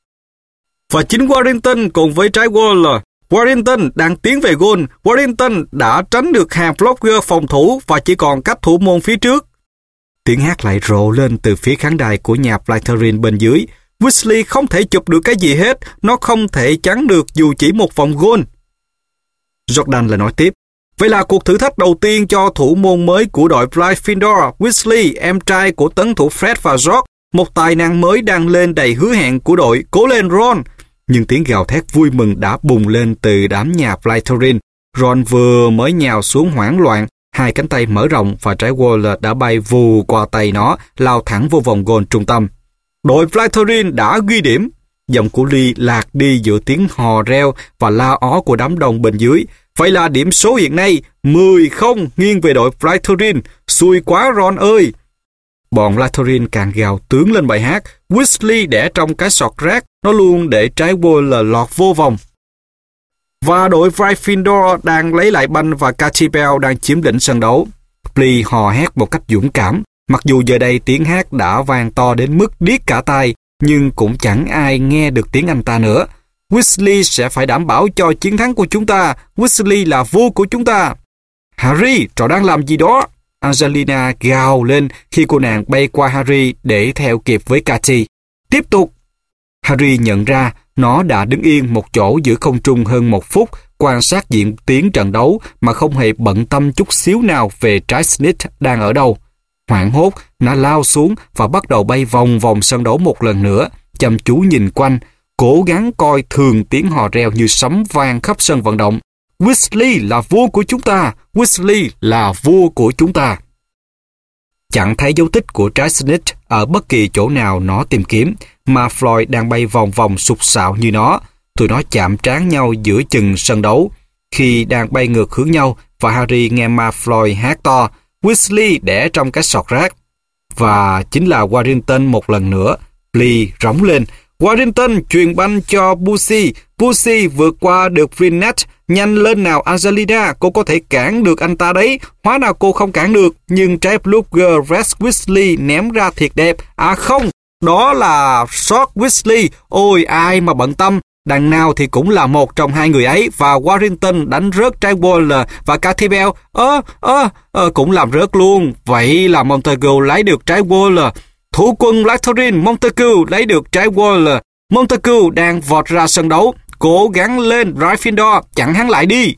Và chính Warrington cùng với trái Wall, Warrington đang tiến về gôn, Warrington đã tránh được hàng Blogger phòng thủ và chỉ còn cách thủ môn phía trước. Tiếng hát lại rộ lên từ phía khán đài của nhà Slytherin bên dưới. Weasley không thể chụp được cái gì hết, nó không thể chắn được dù chỉ một vòng gôn. Jordan lại nói tiếp, vậy là cuộc thử thách đầu tiên cho thủ môn mới của đội Gryffindor, Weasley, em trai của tấn thủ Fred và George, một tài năng mới đang lên đầy hứa hẹn của đội. Cố lên Ron! Nhưng tiếng gào thét vui mừng đã bùng lên từ đám nhà Slytherin. Ron vừa mới nhào xuống hoảng loạn, hai cánh tay mở rộng và trái Waller đã bay vù qua tay nó, lao thẳng vô vòng gôn trung tâm. Đội Slytherin đã ghi điểm. Giọng của Lee lạc đi giữa tiếng hò reo và la ó của đám đông bên dưới. Vậy là điểm số hiện nay mười không nghiêng về đội Slytherin. Xui quá Ron ơi! Bọn Slytherin càng gào tướng lên bài hát. Weasley đẻ trong cái sọt rác, nó luôn để trái Waller lọt vô vòng. Và đội Gryffindor đang lấy lại banh và Katy Bell đang chiếm lĩnh sân đấu. Flea hò hét một cách dũng cảm. Mặc dù giờ đây tiếng hát đã vang to đến mức điếc cả tai, nhưng cũng chẳng ai nghe được tiếng anh ta nữa. Weasley sẽ phải đảm bảo cho chiến thắng của chúng ta. Weasley là vua của chúng ta. Harry, trò đang làm gì đó? Angelina gào lên khi cô nàng bay qua Harry để theo kịp với Katy. Tiếp tục! Harry nhận ra nó đã đứng yên một chỗ giữa không trung hơn một phút, quan sát diễn tiến trận đấu mà không hề bận tâm chút xíu nào về trái Snitch đang ở đâu. Hoảng hốt, nó lao xuống và bắt đầu bay vòng vòng sân đấu một lần nữa, chăm chú nhìn quanh, cố gắng coi thường tiếng hò reo như sấm vang khắp sân vận động. Weasley là vua của chúng ta! Weasley là vua của chúng ta! Chẳng thấy dấu tích của trái Snitch ở bất kỳ chỗ nào nó tìm kiếm, mà Floyd đang bay vòng vòng sục sạo như nó. Tụi nó chạm trán nhau giữa chừng sân đấu. Khi đang bay ngược hướng nhau và Harry nghe ma Floyd hát to, Weasley đẻ trong cái sọt rác. Và chính là Warrington một lần nữa. Lee rống lên, Warrington truyền banh cho Pussy. Pussy vượt qua được Vinnet. Nhanh lên nào Angelina, cô có thể cản được anh ta đấy. Hóa nào cô không cản được, nhưng trái Blugger Rex Weasley ném ra thiệt đẹp. À không, đó là shot Weasley. Ôi ai mà bận tâm, đằng nào thì cũng là một trong hai người ấy. Và Warrington đánh rớt trái Waller và Katy Bell. Ơ, ơ, ơ, cũng làm rớt luôn. Vậy là Montague lấy được trái Waller. Thủ quân Slytherin, Montague lấy được trái Waller. Montague đang vọt ra sân đấu. Cố gắng lên Gryffindor, chặn hắn lại đi.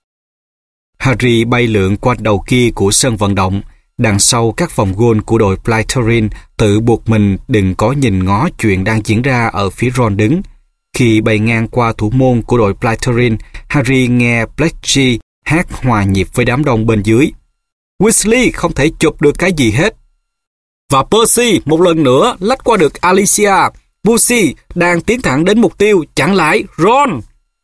Harry bay lượn qua đầu kia của sân vận động. Đằng sau các vòng gôn của đội Slytherin tự buộc mình đừng có nhìn ngó chuyện đang diễn ra ở phía Ron đứng. Khi bay ngang qua thủ môn của đội Slytherin, Harry nghe Fletchy hát hòa nhịp với đám đông bên dưới. Weasley không thể chụp được cái gì hết. Và Percy một lần nữa lách qua được Alicia. Pussy đang tiến thẳng đến mục tiêu, chặn lại Ron.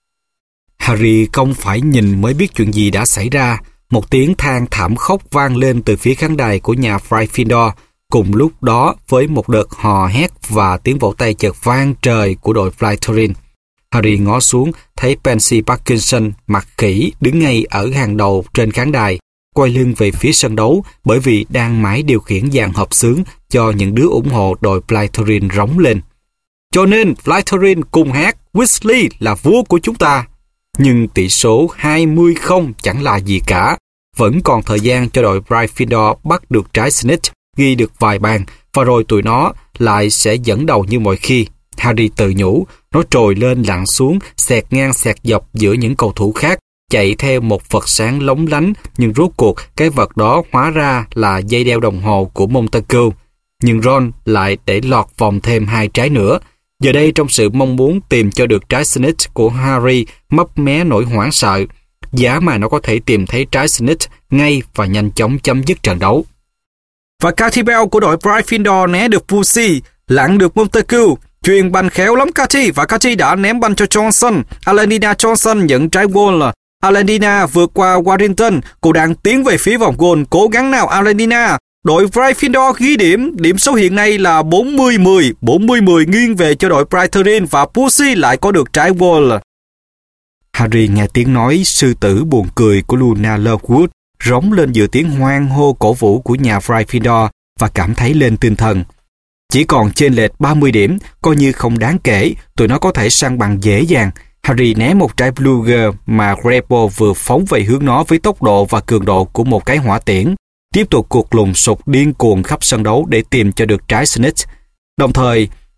Harry không phải nhìn mới biết chuyện gì đã xảy ra. Một tiếng than thảm khóc vang lên từ phía khán đài của nhà Gryffindor. Cùng lúc đó với một đợt hò hét và tiếng vỗ tay chợt vang trời của đội Slytherin. Harry ngó xuống thấy Pansy Parkinson mặt khỉ đứng ngay ở hàng đầu trên khán đài, quay lưng về phía sân đấu bởi vì đang mãi điều khiển dàn hợp xướng cho những đứa ủng hộ đội Slytherin rống lên. Cho nên Slytherin cùng hát Weasley là vua của chúng ta. Nhưng tỷ số hai mươi không chẳng là gì cả. Vẫn còn thời gian cho đội Gryffindor bắt được trái Snitch, ghi được vài bàn, và rồi tụi nó lại sẽ dẫn đầu như mọi khi. Harry tự nhủ, nó trồi lên lặn xuống, xẹt ngang xẹt dọc giữa những cầu thủ khác, chạy theo một vật sáng lóng lánh, nhưng rốt cuộc cái vật đó hóa ra là dây đeo đồng hồ của Montague. Nhưng Ron lại để lọt vòng thêm hai trái nữa. Giờ đây trong sự mong muốn tìm cho được trái Snitch của Harry mấp mé nỗi hoảng sợ, giá mà nó có thể tìm thấy trái Snitch ngay và nhanh chóng chấm dứt trận đấu. Và Katy Bell của đội Gryffindor né được Pussy, lặn được Montague, chuyền banh khéo lắm Katy, và Katy đã ném banh cho Johnson. Aladina Johnson nhận trái goal. Aladina vượt qua Warrington, cô đang tiến về phía vòng goal. Cố gắng nào Aladina. Đội Gryffindor ghi điểm, điểm số hiện nay là bốn mươi mười, bốn mươi mười nghiêng về cho đội Slytherin và Pussy lại có được trái goal. Harry nghe tiếng nói sư tử buồn cười của Luna Lovegood rống lên giữa tiếng hoan hô cổ vũ của nhà Gryffindor và cảm thấy lên tinh thần. Chỉ còn chênh lệch ba mươi điểm, coi như không đáng kể, tụi nó có thể săn bằng dễ dàng. Harry né một trái Bluger mà Grapple vừa phóng về hướng nó với tốc độ và cường độ của một cái hỏa tiễn. Tiếp tục cuộc lùng sục điên cuồng khắp sân đấu để tìm cho được trái Snitch. Đồng thời,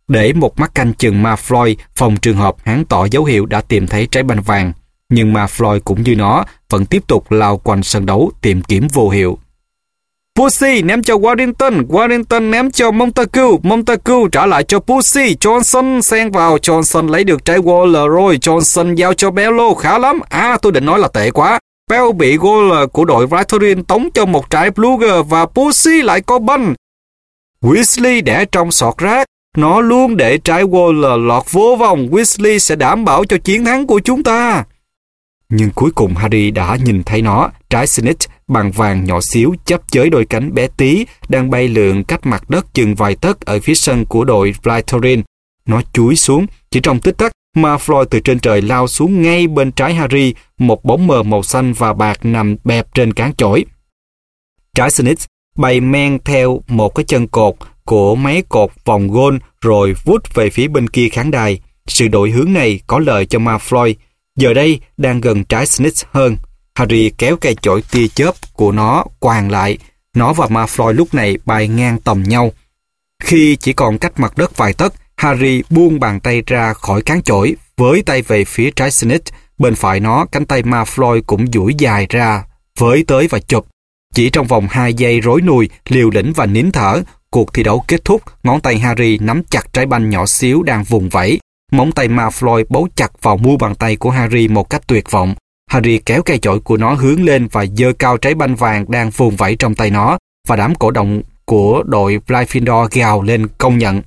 để một mắt canh chừng Malfoy phòng trường hợp hắn tỏ dấu hiệu đã tìm thấy trái banh vàng. Nhưng Malfoy cũng như nó vẫn tiếp tục lao quanh sân đấu tìm kiếm vô hiệu. Pussy ném cho Warrington, Warrington ném cho Montague, Montague trả lại cho Pussy, Johnson xen vào, Johnson lấy được trái Waller rồi, Johnson giao cho Bello, khá lắm. À, tôi định nói là tệ quá. Bell bị Waller của đội Slytherin tống cho một trái Bluger và Pussy lại có banh. Weasley để trong sọt rác, nó luôn để trái Waller lọt vô vòng, Weasley sẽ đảm bảo cho chiến thắng của chúng ta. Nhưng cuối cùng Harry đã nhìn thấy nó, trái Snitch bằng vàng nhỏ xíu chấp chới đôi cánh bé tí đang bay lượn cách mặt đất chừng vài tấc ở phía sân của đội Slytherin. Nó chúi xuống, chỉ trong tích tắc, Malfoy từ trên trời lao xuống ngay bên trái Harry, một bóng mờ màu xanh và bạc nằm bẹp trên cán chổi. Trái Snitch bay men theo một cái chân cột của mấy cột vòng gôn rồi vút về phía bên kia khán đài. Sự đổi hướng này có lợi cho Malfoy. Giờ đây đang gần trái Snitch hơn. Harry kéo cây chổi tia chớp của nó quàng lại. Nó và Malfoy lúc này bay ngang tầm nhau. Khi chỉ còn cách mặt đất vài tấc, Harry buông bàn tay ra khỏi cán chổi, với tay về phía trái Snitch. Bên phải nó, cánh tay Malfoy cũng duỗi dài ra, với tới và chụp. Chỉ trong vòng hai giây rối nùi, liều lĩnh và nín thở, cuộc thi đấu kết thúc. Ngón tay Harry nắm chặt trái banh nhỏ xíu đang vùng vẫy. Móng tay Malfoy bấu chặt vào mu bàn tay của Harry một cách tuyệt vọng. Harry kéo cây chổi của nó hướng lên và giơ cao trái banh vàng đang vùng vẫy trong tay nó, và đám cổ động của đội Gryffindor gào lên công nhận.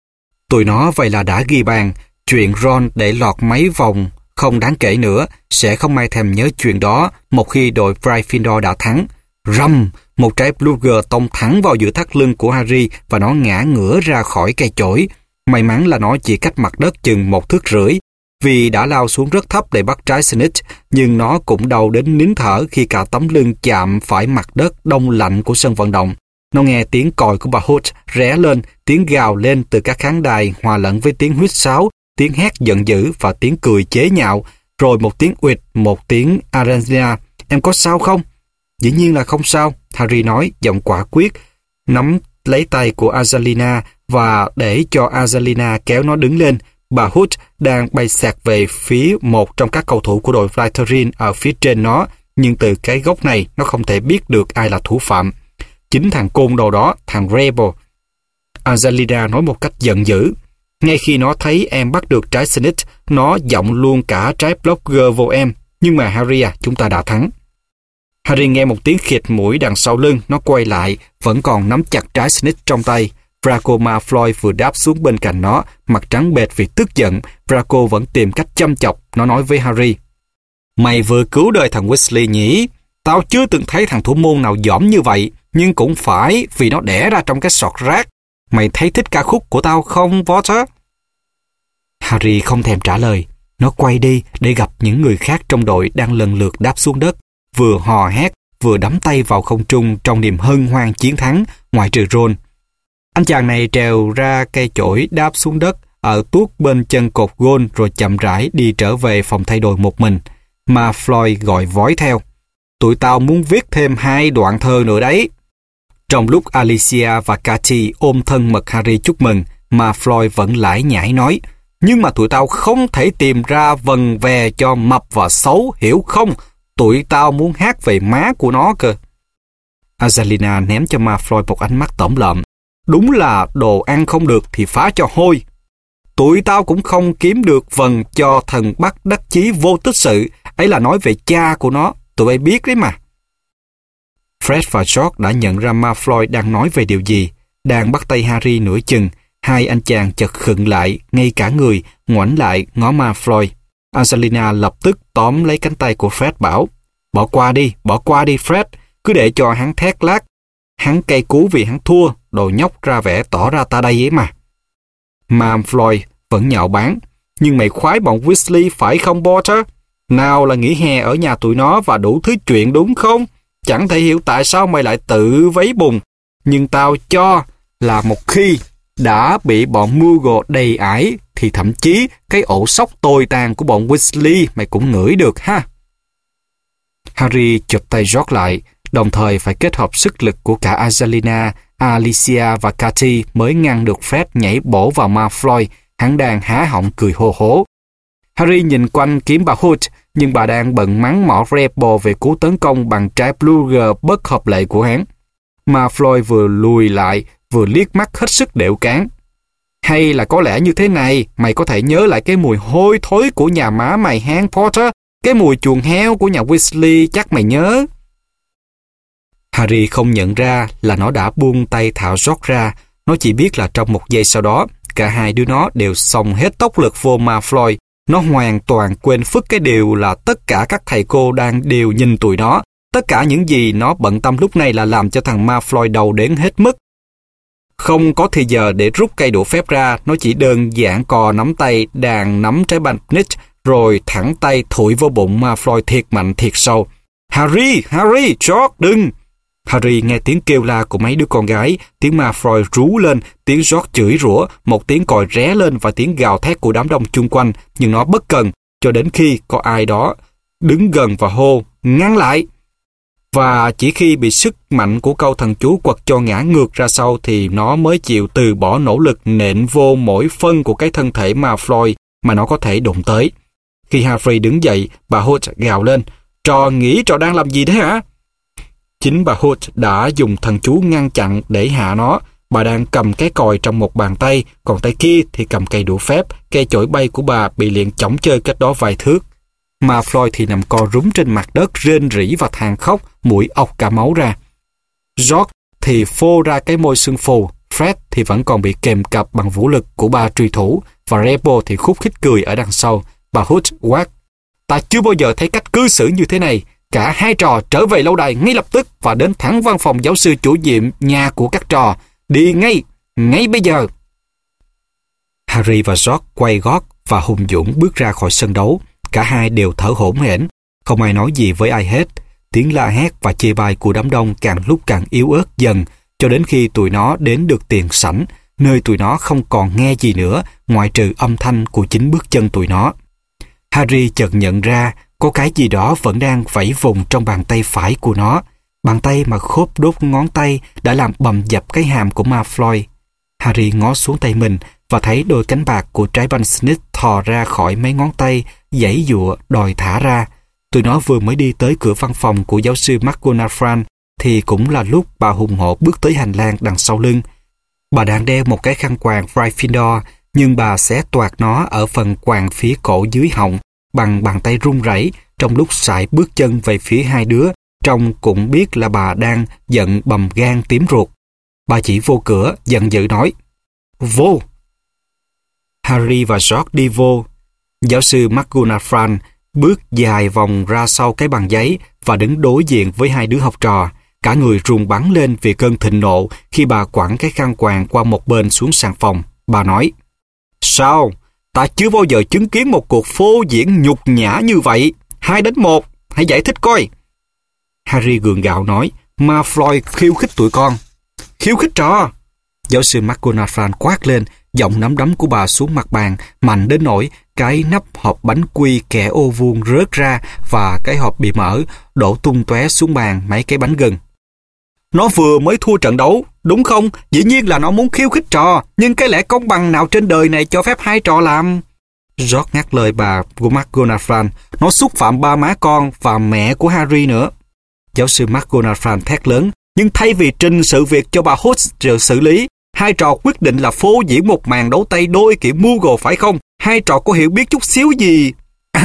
Tụi nó vậy là đã ghi bàn. Chuyện Ron để lọt mấy vòng không đáng kể nữa, sẽ không ai thèm nhớ chuyện đó một khi đội Gryffindor đã thắng. Rầm, một trái Bluger tông thẳng vào giữa thắt lưng của Harry và nó ngã ngửa ra khỏi cây chổi. May mắn là nó chỉ cách mặt đất chừng một thước rưỡi, vì đã lao xuống rất thấp để bắt trái Snitch, nhưng nó cũng đau đến nín thở khi cả tấm lưng chạm phải mặt đất đông lạnh của sân vận động. Nó nghe tiếng còi của bà Holt ré lên, tiếng gào lên từ các khán đài hòa lẫn với tiếng huýt sáo, tiếng hét giận dữ và tiếng cười chế nhạo, rồi một tiếng uỵt, một tiếng Arena. Em có sao không? Dĩ nhiên là không sao, Harry nói, giọng quả quyết, nắm lấy tay của Azalina và để cho Azalina kéo nó đứng lên. Bà Hood đang bay xẹt về phía một trong các cầu thủ của đội Slytherin ở phía trên nó, nhưng từ cái góc này nó không thể biết được ai là thủ phạm. Chính thằng côn đồ đó, thằng Rebel. Azalina nói một cách giận dữ. Ngay khi nó thấy em bắt được trái Snitch, nó giọng luôn cả trái Blogger vô em. Nhưng mà Harry à, chúng ta đã thắng. Harry nghe một tiếng khịt mũi đằng sau lưng, nó quay lại, vẫn còn nắm chặt trái Snitch trong tay. Draco Malfoy vừa đáp xuống bên cạnh nó, mặt trắng bệch vì tức giận. Draco vẫn tìm cách châm chọc, nó nói với Harry. Mày vừa cứu đời thằng Weasley nhỉ? Tao chưa từng thấy thằng thủ môn nào dỏm như vậy, nhưng cũng phải vì nó đẻ ra trong cái sọt rác. Mày thấy thích ca khúc của tao không, Potter? Harry không thèm trả lời. Nó quay đi để gặp những người khác trong đội đang lần lượt đáp xuống đất, vừa hò hét, vừa đắm tay vào không trung trong niềm hân hoan chiến thắng, ngoại trừ Ron. Anh chàng này trèo ra cây chổi đáp xuống đất ở tuốt bên chân cột gôn rồi chậm rãi đi trở về phòng thay đồ một mình. Mà Floyd gọi vói theo. Tụi tao muốn viết thêm hai đoạn thơ nữa đấy. Trong lúc Alicia và Katy ôm thân mật Harry chúc mừng, mà Floyd vẫn lải nhải nói, nhưng mà tụi tao không thể tìm ra vần về cho mập và xấu, hiểu không? Tụi tao muốn hát về má của nó cơ. Azalina ném cho Malfoy một ánh mắt tởm lợm. Đúng là đồ ăn không được thì phá cho hôi. Tụi tao cũng không kiếm được vần cho thần Bắc đắc chí vô tích sự. Ấy là nói về cha của nó. Tụi bay biết đấy mà. Fred và George đã nhận ra Malfoy đang nói về điều gì. Đang bắt tay Harry nửa chừng, hai anh chàng chợt khựng lại, ngay cả người, ngoảnh lại ngó Malfoy. Angelina lập tức tóm lấy cánh tay của Fred bảo, bỏ qua đi, bỏ qua đi Fred, cứ để cho hắn thét lác. Hắn cay cú vì hắn thua, đồ nhóc ra vẻ tỏ ra ta đây ấy mà. Malfoy vẫn nhạo báng, nhưng mày khoái bọn Weasley phải không Potter? Nào là nghỉ hè ở nhà tụi nó và đủ thứ chuyện đúng không? Chẳng thể hiểu tại sao mày lại tự vấy bùn. Nhưng tao cho là một khi đã bị bọn Muggle đầy ải thì thậm chí cái ổ sóc tồi tàn của bọn Weasley mày cũng ngửi được ha. Harry chụp tay George lại, đồng thời phải kết hợp sức lực của cả Angelina Alicia và Cathy mới ngăn được Fred nhảy bổ vào Malfoy. Hắn đang há họng cười hô hố. Harry nhìn quanh kiếm bà Hood, nhưng bà đang bận mắng mỏ Rebel về cú tấn công bằng trái Blugger bất hợp lệ của hắn. Malfoy vừa lùi lại, vừa liếc mắt hết sức đểu cáng. Hay là có lẽ như thế này, mày có thể nhớ lại cái mùi hôi thối của nhà má mày Harry Potter, cái mùi chuồng heo của nhà Weasley chắc mày nhớ. Harry không nhận ra là nó đã buông tay tháo George ra. Nó chỉ biết là trong một giây sau đó, cả hai đứa nó đều xông hết tốc lực vô Malfoy. Nó hoàn toàn quên phức cái điều là tất cả các thầy cô đang đều nhìn tụi nó. Tất cả những gì nó bận tâm lúc này là làm cho thằng Malfoy đầu đến hết mức. Không có thì giờ để rút cây đũa phép ra, nó chỉ đơn giản cò nắm tay đàn nắm trái banh snitch, rồi thẳng tay thổi vô bụng Malfoy thiệt mạnh thiệt sâu. Harry, Harry, George, đừng! Harry nghe tiếng kêu la của mấy đứa con gái, tiếng Malfoy rú lên, tiếng George chửi rủa, một tiếng còi ré lên và tiếng gào thét của đám đông chung quanh, nhưng nó bất cần, cho đến khi có ai đó đứng gần và hô, ngăn lại! Và chỉ khi bị sức mạnh của câu thần chú quật cho ngã ngược ra sau thì nó mới chịu từ bỏ nỗ lực nện vô mỗi phân của cái thân thể Malfoy mà nó có thể đụng tới. Khi Harry đứng dậy, bà Hood gào lên, trò nghĩ trò đang làm gì thế hả? Chính bà Hood đã dùng thần chú ngăn chặn để hạ nó. Bà đang cầm cái còi trong một bàn tay, còn tay kia thì cầm cây đũa phép. Cây chổi bay của bà bị liền chỏng chơi cách đó vài thước. Malfoy thì nằm co rúm trên mặt đất, rên rỉ và than khóc, mũi ọc cả máu ra. George thì phô ra cái môi sưng phù. Fred thì vẫn còn bị kèm cặp bằng vũ lực của ba truy thủ, và Rebel thì khúc khích cười ở đằng sau. Bà Hood quát, ta chưa bao giờ thấy cách cư xử như thế này. Cả hai trò trở về lâu đài ngay lập tức và đến thẳng văn phòng giáo sư chủ nhiệm nhà của các trò. Đi ngay, ngay bây giờ. Harry và George quay gót và hùng dũng bước ra khỏi sân đấu. Cả hai đều thở hổn hển, không ai nói gì với ai hết. Tiếng la hét và chê bai của đám đông càng lúc càng yếu ớt dần, cho đến khi tụi nó đến được tiền sảnh, nơi tụi nó không còn nghe gì nữa ngoại trừ âm thanh của chính bước chân tụi nó. Harry chợt nhận ra có cái gì đó vẫn đang vẫy vùng trong bàn tay phải của nó, bàn tay mà khốp đốt ngón tay đã làm bầm dập cái hàm của Malfoy. Harry ngó xuống tay mình và thấy đôi cánh bạc của trái banh snitch thò ra khỏi mấy ngón tay, giãy giụa đòi thả ra. Tụi nó vừa mới đi tới cửa văn phòng của giáo sư McGonagall thì cũng là lúc bà hùng hổ bước tới hành lang đằng sau lưng. Bà đang đeo một cái khăn quàng Gryffindor, nhưng bà xé toạc nó ở phần quàng phía cổ dưới họng bằng bàn tay run rẩy trong lúc sải bước chân về phía hai đứa, trông cũng biết là bà đang giận bầm gan tím ruột. Bà chỉ vô cửa, giận dữ nói, vô! Harry và George đi vô. Giáo sư McGonagall bước dài vòng ra sau cái bàn giấy và đứng đối diện với hai đứa học trò. Cả người run bắn lên vì cơn thịnh nộ khi bà quẳng cái khăn quàng qua một bên xuống sàn phòng. Bà nói, sao? Ta chưa bao giờ chứng kiến một cuộc phô diễn nhục nhã như vậy. Hai đến một, hãy giải thích coi. Harry gượng gạo nói, Malfoy khiêu khích tụi con. Khiêu khích trò? Giáo sư McGonagall quát lên, giọng nắm đấm của bà xuống mặt bàn, mạnh đến nỗi cái nắp hộp bánh quy kẻ ô vuông rớt ra và cái hộp bị mở, đổ tung tóe xuống bàn mấy cái bánh gừng. Nó vừa mới thua trận đấu, đúng không? Dĩ nhiên là nó muốn khiêu khích trò, nhưng cái lẽ công bằng nào trên đời này cho phép hai trò làm? George ngắt lời bà của McGonagall, nó xúc phạm ba má con và mẹ của Harry nữa. Giáo sư McGonagall thét lớn, nhưng thay vì trình sự việc cho bà Hood xử lý, hai trò quyết định là phô diễn một màn đấu tay đôi kiểu Moogle phải không? Hai trò có hiểu biết chút xíu gì?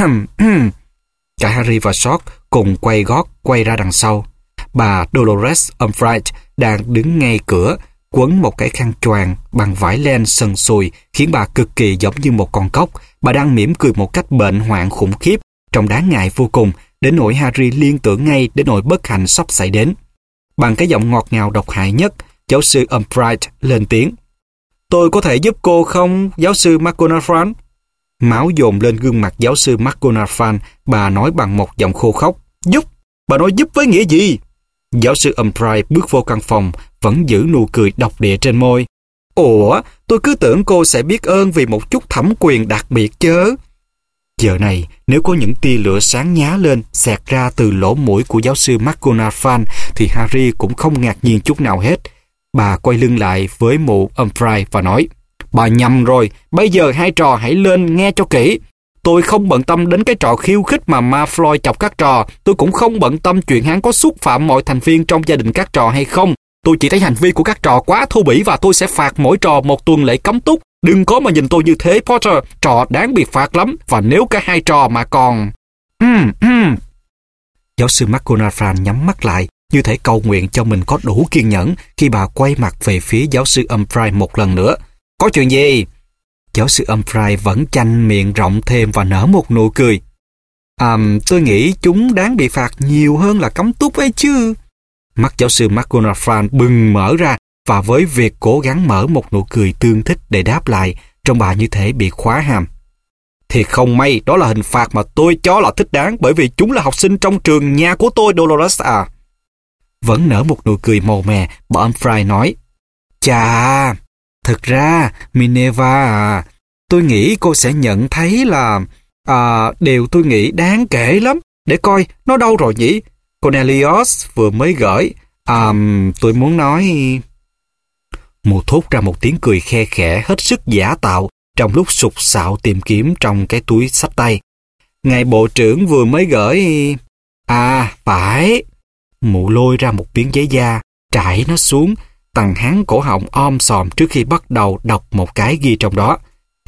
Cả Harry và George cùng quay gót quay ra đằng sau. Bà Dolores Umbridge đang đứng ngay cửa, quấn một cái khăn choàng bằng vải len sần sùi khiến bà cực kỳ giống như một con cóc. Bà đang mỉm cười một cách bệnh hoạn khủng khiếp, trông đáng ngại vô cùng, đến nỗi Harry liên tưởng ngay đến nỗi bất hạnh sắp xảy đến. Bằng cái giọng ngọt ngào độc hại nhất, giáo sư Umbridge lên tiếng. Tôi có thể giúp cô không, giáo sư McGonagall? Máu dồn lên gương mặt giáo sư McGonagall, bà nói bằng một giọng khô khốc. Giúp? Bà nói giúp với nghĩa gì? Giáo sư Umbridge bước vô căn phòng, vẫn giữ nụ cười độc địa trên môi. Ủa, tôi cứ tưởng cô sẽ biết ơn vì một chút thẩm quyền đặc biệt chớ. Giờ này, nếu có những tia lửa sáng nhá lên, xẹt ra từ lỗ mũi của giáo sư McGonagall, thì Harry cũng không ngạc nhiên chút nào hết. Bà quay lưng lại với mụ Humphrey và nói, bà nhầm rồi, bây giờ hai trò hãy lên nghe cho kỹ. Tôi không bận tâm đến cái trò khiêu khích mà ma Floyd chọc các trò. Tôi cũng không bận tâm chuyện hắn có xúc phạm mọi thành viên trong gia đình các trò hay không. Tôi chỉ thấy hành vi của các trò quá thô bỉ và tôi sẽ phạt mỗi trò một tuần lễ cấm túc. Đừng có mà nhìn tôi như thế, Potter. Trò đáng bị phạt lắm. Và nếu cả hai trò mà còn... Uhm, uhm. Giáo sư McGonagall nhắm mắt lại, như thể cầu nguyện cho mình có đủ kiên nhẫn khi bà quay mặt về phía giáo sư Humphrey một lần nữa. Có chuyện gì? Giáo sư Humphrey vẫn chanh miệng rộng thêm và nở một nụ cười. À, tôi nghĩ chúng đáng bị phạt nhiều hơn là cấm túc ấy chứ. Mắt giáo sư McGonagall bừng mở ra, và với việc cố gắng mở một nụ cười tương thích để đáp lại, trông bà như thể bị khóa hàm. Thì không may, đó là hình phạt mà tôi cho là thích đáng, bởi vì chúng là học sinh trong trường nhà của tôi, Dolores à. Vẫn nở một nụ cười màu mè, bà Humphrey nói, chà, thực ra, Minerva à, tôi nghĩ cô sẽ nhận thấy là à, điều tôi nghĩ đáng kể lắm. Để coi, nó đâu rồi nhỉ? Cornelius vừa mới gửi. À, tôi muốn nói... Mụ thốt ra một tiếng cười khe khẽ hết sức giả tạo trong lúc sục sạo tìm kiếm trong cái túi xách tay. Ngài bộ trưởng vừa mới gửi... À, phải. Mụ lôi ra một miếng giấy da, trải nó xuống, tằng háng cổ họng om sòm trước khi bắt đầu đọc một cái ghi trong đó.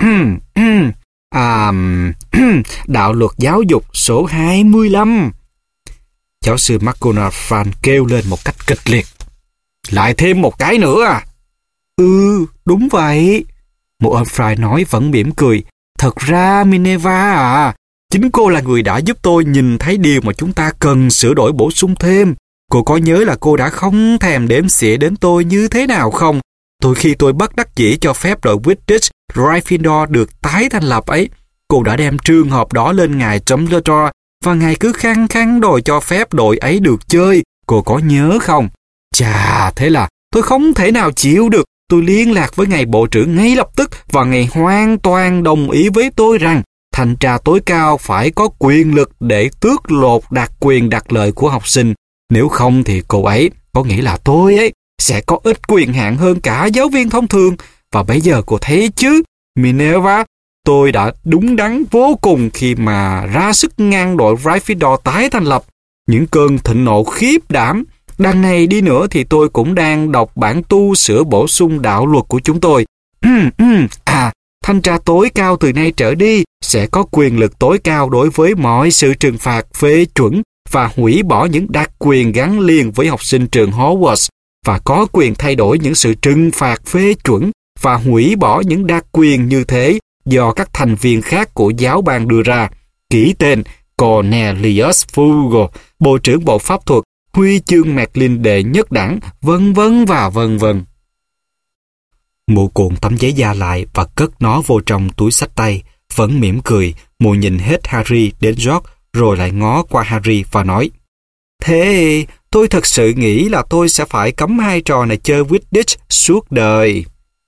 À, đạo luật giáo dục số hai mươi lăm. Giáo sư McGonagall kêu lên một cách kịch liệt. Lại thêm một cái nữa à? Ừ, đúng vậy. Mụ Humphrey nói vẫn mỉm cười. Thật ra, Minerva à, chính cô là người đã giúp tôi nhìn thấy điều mà chúng ta cần sửa đổi bổ sung thêm. Cô có nhớ là cô đã không thèm đếm xỉa đến tôi như thế nào không? Tôi khi tôi bất đắc dĩ cho phép đội Quidditch Gryffindor được tái thành lập ấy, cô đã đem trường hợp đó lên ngài Dumbledore và ngài cứ khăng khăng đòi cho phép đội ấy được chơi. Cô có nhớ không? Chà, thế là tôi không thể nào chịu được. Tôi liên lạc với ngài bộ trưởng ngay lập tức và ngài hoàn toàn đồng ý với tôi rằng thanh tra tối cao phải có quyền lực để tước lột đặc quyền đặc lợi của học sinh. Nếu không thì cô ấy, có nghĩa là tôi ấy, sẽ có ít quyền hạn hơn cả giáo viên thông thường. Và bây giờ cô thấy chứ, Minerva, tôi đã đúng đắn vô cùng khi mà ra sức ngăn đội Gryffindor tái thành lập. Những cơn thịnh nộ khiếp đảm. Đằng này đi nữa thì tôi cũng đang đọc bản tu sửa bổ sung đạo luật của chúng tôi. À, thanh tra tối cao từ nay trở đi sẽ có quyền lực tối cao đối với mọi sự trừng phạt phê chuẩn và hủy bỏ những đặc quyền gắn liền với học sinh trường Hogwarts, và có quyền thay đổi những sự trừng phạt phê chuẩn và hủy bỏ những đặc quyền như thế do các thành viên khác của giáo ban đưa ra. Ký tên Cornelius Fugel, Bộ trưởng Bộ Pháp thuật, huy chương Merlin đệ nhất đẳng, vân vân và vân vân. Mụ cuộn tấm giấy da lại và cất nó vô trong túi xách tay. Vẫn mỉm cười, mụ nhìn hết Harry đến George, rồi lại ngó qua Harry và nói, thế tôi thật sự nghĩ là tôi sẽ phải cấm hai trò này chơi Quidditch suốt đời.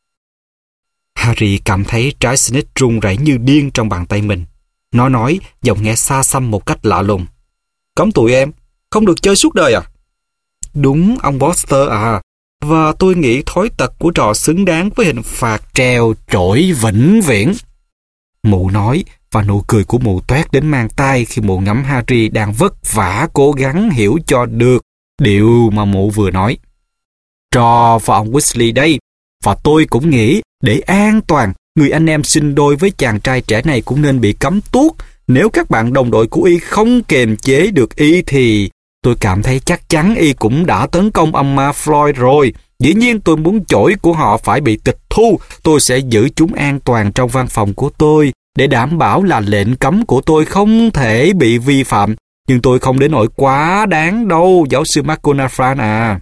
Harry cảm thấy trái snake run rẩy như điên trong bàn tay mình. Nó nói, giọng nghe xa xăm một cách lạ lùng. Cấm tụi em? Không được chơi suốt đời à? Đúng, ông Potter à. Và tôi nghĩ thói tật của trò xứng đáng với hình phạt treo chổi vĩnh viễn. Mụ nói, và nụ cười của mụ toét đến mang tai khi mụ ngắm Harry đang vất vả cố gắng hiểu cho được điều mà mụ vừa nói. Trò và ông Weasley đây, và tôi cũng nghĩ để an toàn, người anh em sinh đôi với chàng trai trẻ này cũng nên bị cấm tuốt. Nếu các bạn đồng đội của y không kiềm chế được y thì tôi cảm thấy chắc chắn y cũng đã tấn công ông ma Floyd rồi. Dĩ nhiên tôi muốn chổi của họ phải bị tịch thu. Tôi sẽ giữ chúng an toàn trong văn phòng của tôi để đảm bảo là lệnh cấm của tôi không thể bị vi phạm. Nhưng tôi không đến nỗi quá đáng đâu, giáo sư McGonagall à.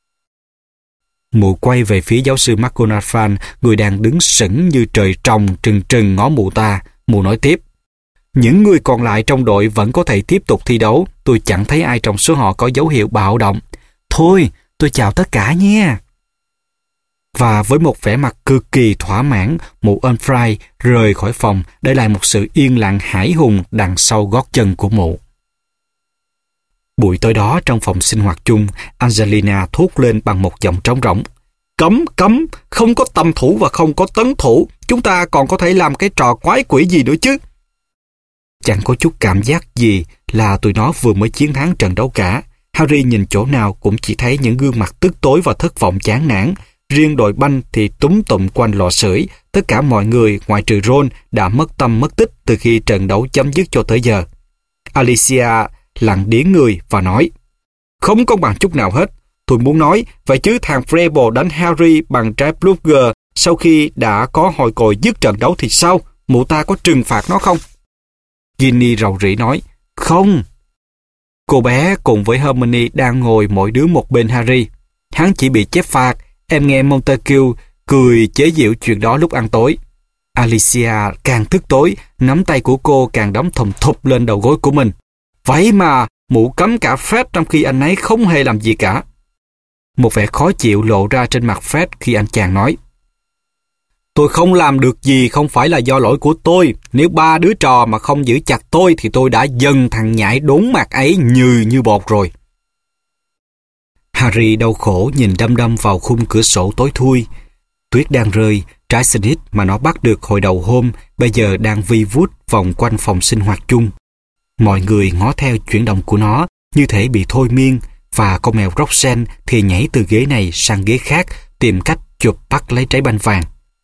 Mụ quay về phía giáo sư McGonagall, người đang đứng sững như trời trồng trừng trừng ngó mụ ta. Mụ nói tiếp, những người còn lại trong đội vẫn có thể tiếp tục thi đấu. Tôi chẳng thấy ai trong số họ có dấu hiệu bạo động. Thôi, tôi chào tất cả nha. Và với một vẻ mặt cực kỳ thỏa mãn, mụ Humphrey rời khỏi phòng, để lại một sự yên lặng hãi hùng đằng sau gót chân của mụ. Buổi tối đó trong phòng sinh hoạt chung, Angelina thốt lên bằng một giọng trống rỗng. Cấm, cấm, không có tâm thủ và không có tấn thủ. Chúng ta còn có thể làm cái trò quái quỷ gì nữa chứ? Chẳng có chút cảm giác gì là tụi nó vừa mới chiến thắng trận đấu cả. Harry nhìn chỗ nào cũng chỉ thấy những gương mặt tức tối và thất vọng chán nản. Riêng đội banh thì túm tụm quanh lò sưởi. Tất cả mọi người, ngoại trừ Ron, đã mất tâm mất tích từ khi trận đấu chấm dứt cho tới giờ. Alicia lặng điếng người và nói, không công bằng chút nào hết. Tôi muốn nói, vậy chứ thằng Frable đánh Harry bằng trái Blugger sau khi đã có hồi còi dứt trận đấu thì sao? Mụ ta có trừng phạt nó không? Ginny rầu rĩ nói, không. Cô bé cùng với Hermione đang ngồi mỗi đứa một bên Harry. Hắn chỉ bị chép phạt. Em nghe Montague cười chế giễu chuyện đó lúc ăn tối. Alicia càng tức tối, nắm tay của cô càng đóng thùm thụp lên đầu gối của mình. Vậy mà, mụ cấm cả Fred trong khi anh ấy không hề làm gì cả. Một vẻ khó chịu lộ ra trên mặt Fred khi anh chàng nói, tôi không làm được gì không phải là do lỗi của tôi. Nếu ba đứa trò mà không giữ chặt tôi thì tôi đã dần thằng nhãi đốn mặt ấy như như bột rồi. Harry đau khổ nhìn đăm đăm vào khung cửa sổ tối thui. Tuyết đang rơi, trái Snitch mà nó bắt được hồi đầu hôm bây giờ đang vi vút vòng quanh phòng sinh hoạt chung. Mọi người ngó theo chuyển động của nó như thể bị thôi miên, và con mèo Roxanne thì nhảy từ ghế này sang ghế khác tìm cách chụp bắt lấy trái banh vàng.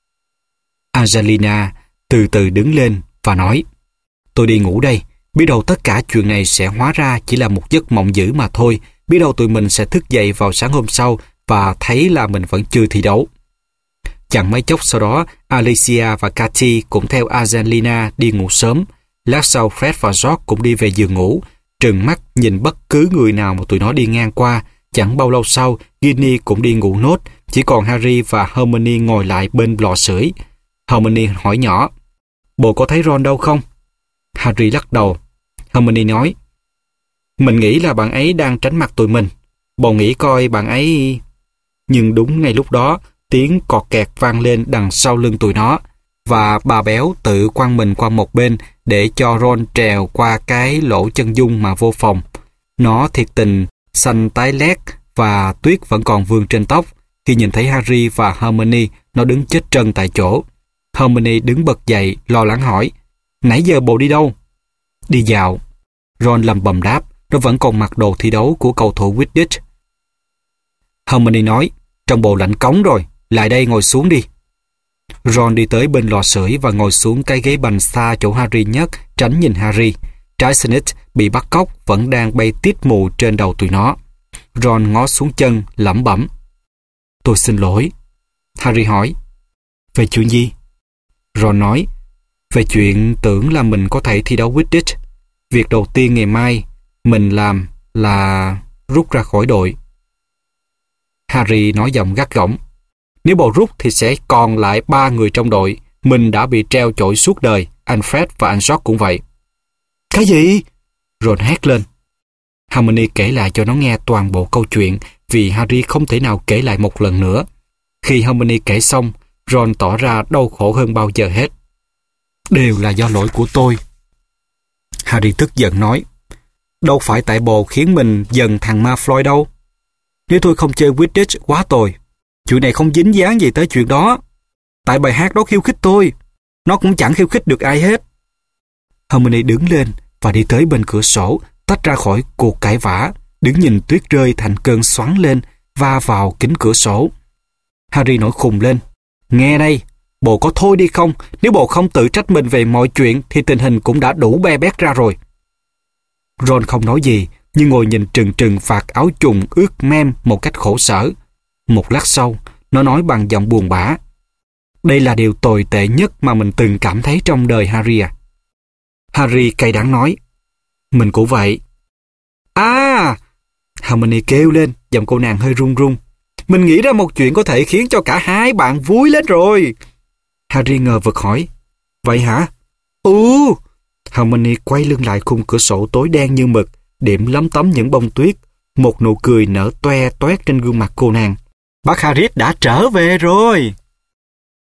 Angelina từ từ đứng lên và nói, tôi đi ngủ đây. Biết đâu tất cả chuyện này sẽ hóa ra chỉ là một giấc mộng dữ mà thôi. Biết đâu tụi mình sẽ thức dậy vào sáng hôm sau và thấy là mình vẫn chưa thi đấu. Chẳng mấy chốc sau đó, Alicia và Cathy cũng theo Angelina đi ngủ sớm. Lát sau Fred và George cũng đi về giường ngủ, trừng mắt nhìn bất cứ người nào mà tụi nó đi ngang qua. Chẳng bao lâu sau, Ginny cũng đi ngủ nốt, chỉ còn Harry và Hermione ngồi lại bên lò sưởi. Hermione hỏi nhỏ, bồ có thấy Ron đâu không? Harry lắc đầu. Hermione nói, mình nghĩ là bạn ấy đang tránh mặt tụi mình. Bồ nghĩ coi bạn ấy... Nhưng đúng ngay lúc đó, tiếng cọt kẹt vang lên đằng sau lưng tụi nó, và bà béo tự quăng mình qua một bên để cho Ron trèo qua cái lỗ chân dung mà vô phòng. Nó thiệt tình xanh tái lét và tuyết vẫn còn vương trên tóc. Khi nhìn thấy Harry và Hermione, nó đứng chết trân tại chỗ. Hermione đứng bật dậy, lo lắng hỏi, nãy giờ bồ đi đâu? Đi dạo. Ron lầm bầm đáp, nó vẫn còn mặc đồ thi đấu của cầu thủ Quidditch. Hermione nói, trong bồ lạnh cống rồi, lại đây ngồi xuống đi. Ron đi tới bên lò sưởi và ngồi xuống cái ghế bành xa chỗ Harry nhất, tránh nhìn Harry. Trái Snitch bị bắt cóc vẫn đang bay tít mù trên đầu tụi nó. Ron ngó xuống chân, lẩm bẩm, tôi xin lỗi. Harry hỏi, về chuyện gì? Ron nói, về chuyện tưởng là mình có thể thi đấu Quidditch. Việc đầu tiên ngày mai mình làm là rút ra khỏi đội. Harry nói giọng gắt gỏng, nếu bồ rút thì sẽ còn lại ba người trong đội. Mình đã bị treo chổi suốt đời. Anh Fred và anh George cũng vậy. Cái gì? Ron hét lên. Hermione kể lại cho nó nghe toàn bộ câu chuyện, vì Harry không thể nào kể lại một lần nữa. Khi Hermione kể xong, Ron tỏ ra đau khổ hơn bao giờ hết. Đều là do lỗi của tôi. Harry tức giận nói, đâu phải tại bồ khiến mình dần thằng Malfoy đâu. Nếu tôi không chơi Quidditch quá tồi. Chuyện này không dính dáng gì tới chuyện đó. Tại bài hát đó khiêu khích tôi. Nó cũng chẳng khiêu khích được ai hết. Hermione đứng lên và đi tới bên cửa sổ, tách ra khỏi cuộc cãi vã, đứng nhìn tuyết rơi thành cơn xoắn lên, va vào kính cửa sổ. Harry nổi khùng lên. Nghe đây, bồ có thôi đi không? Nếu bồ không tự trách mình về mọi chuyện thì tình hình cũng đã đủ be bét ra rồi. Ron không nói gì, nhưng ngồi nhìn trừng trừng vạt áo trùng ướt mem một cách khổ sở. Một lát sau, nó nói bằng giọng buồn bã. Đây là điều tồi tệ nhất mà mình từng cảm thấy trong đời Harry à. Harry cay đắng nói. Mình cũng vậy. À! Hermione kêu lên, giọng cô nàng hơi run run. Mình nghĩ ra một chuyện có thể khiến cho cả hai bạn vui lên rồi. Harry ngờ vực hỏi. Vậy hả? Ừ! Hermione quay lưng lại khung cửa sổ tối đen như mực, điểm lấm tấm những bông tuyết. Một nụ cười nở toe toét trên gương mặt cô nàng. Bác Harris đã trở về rồi.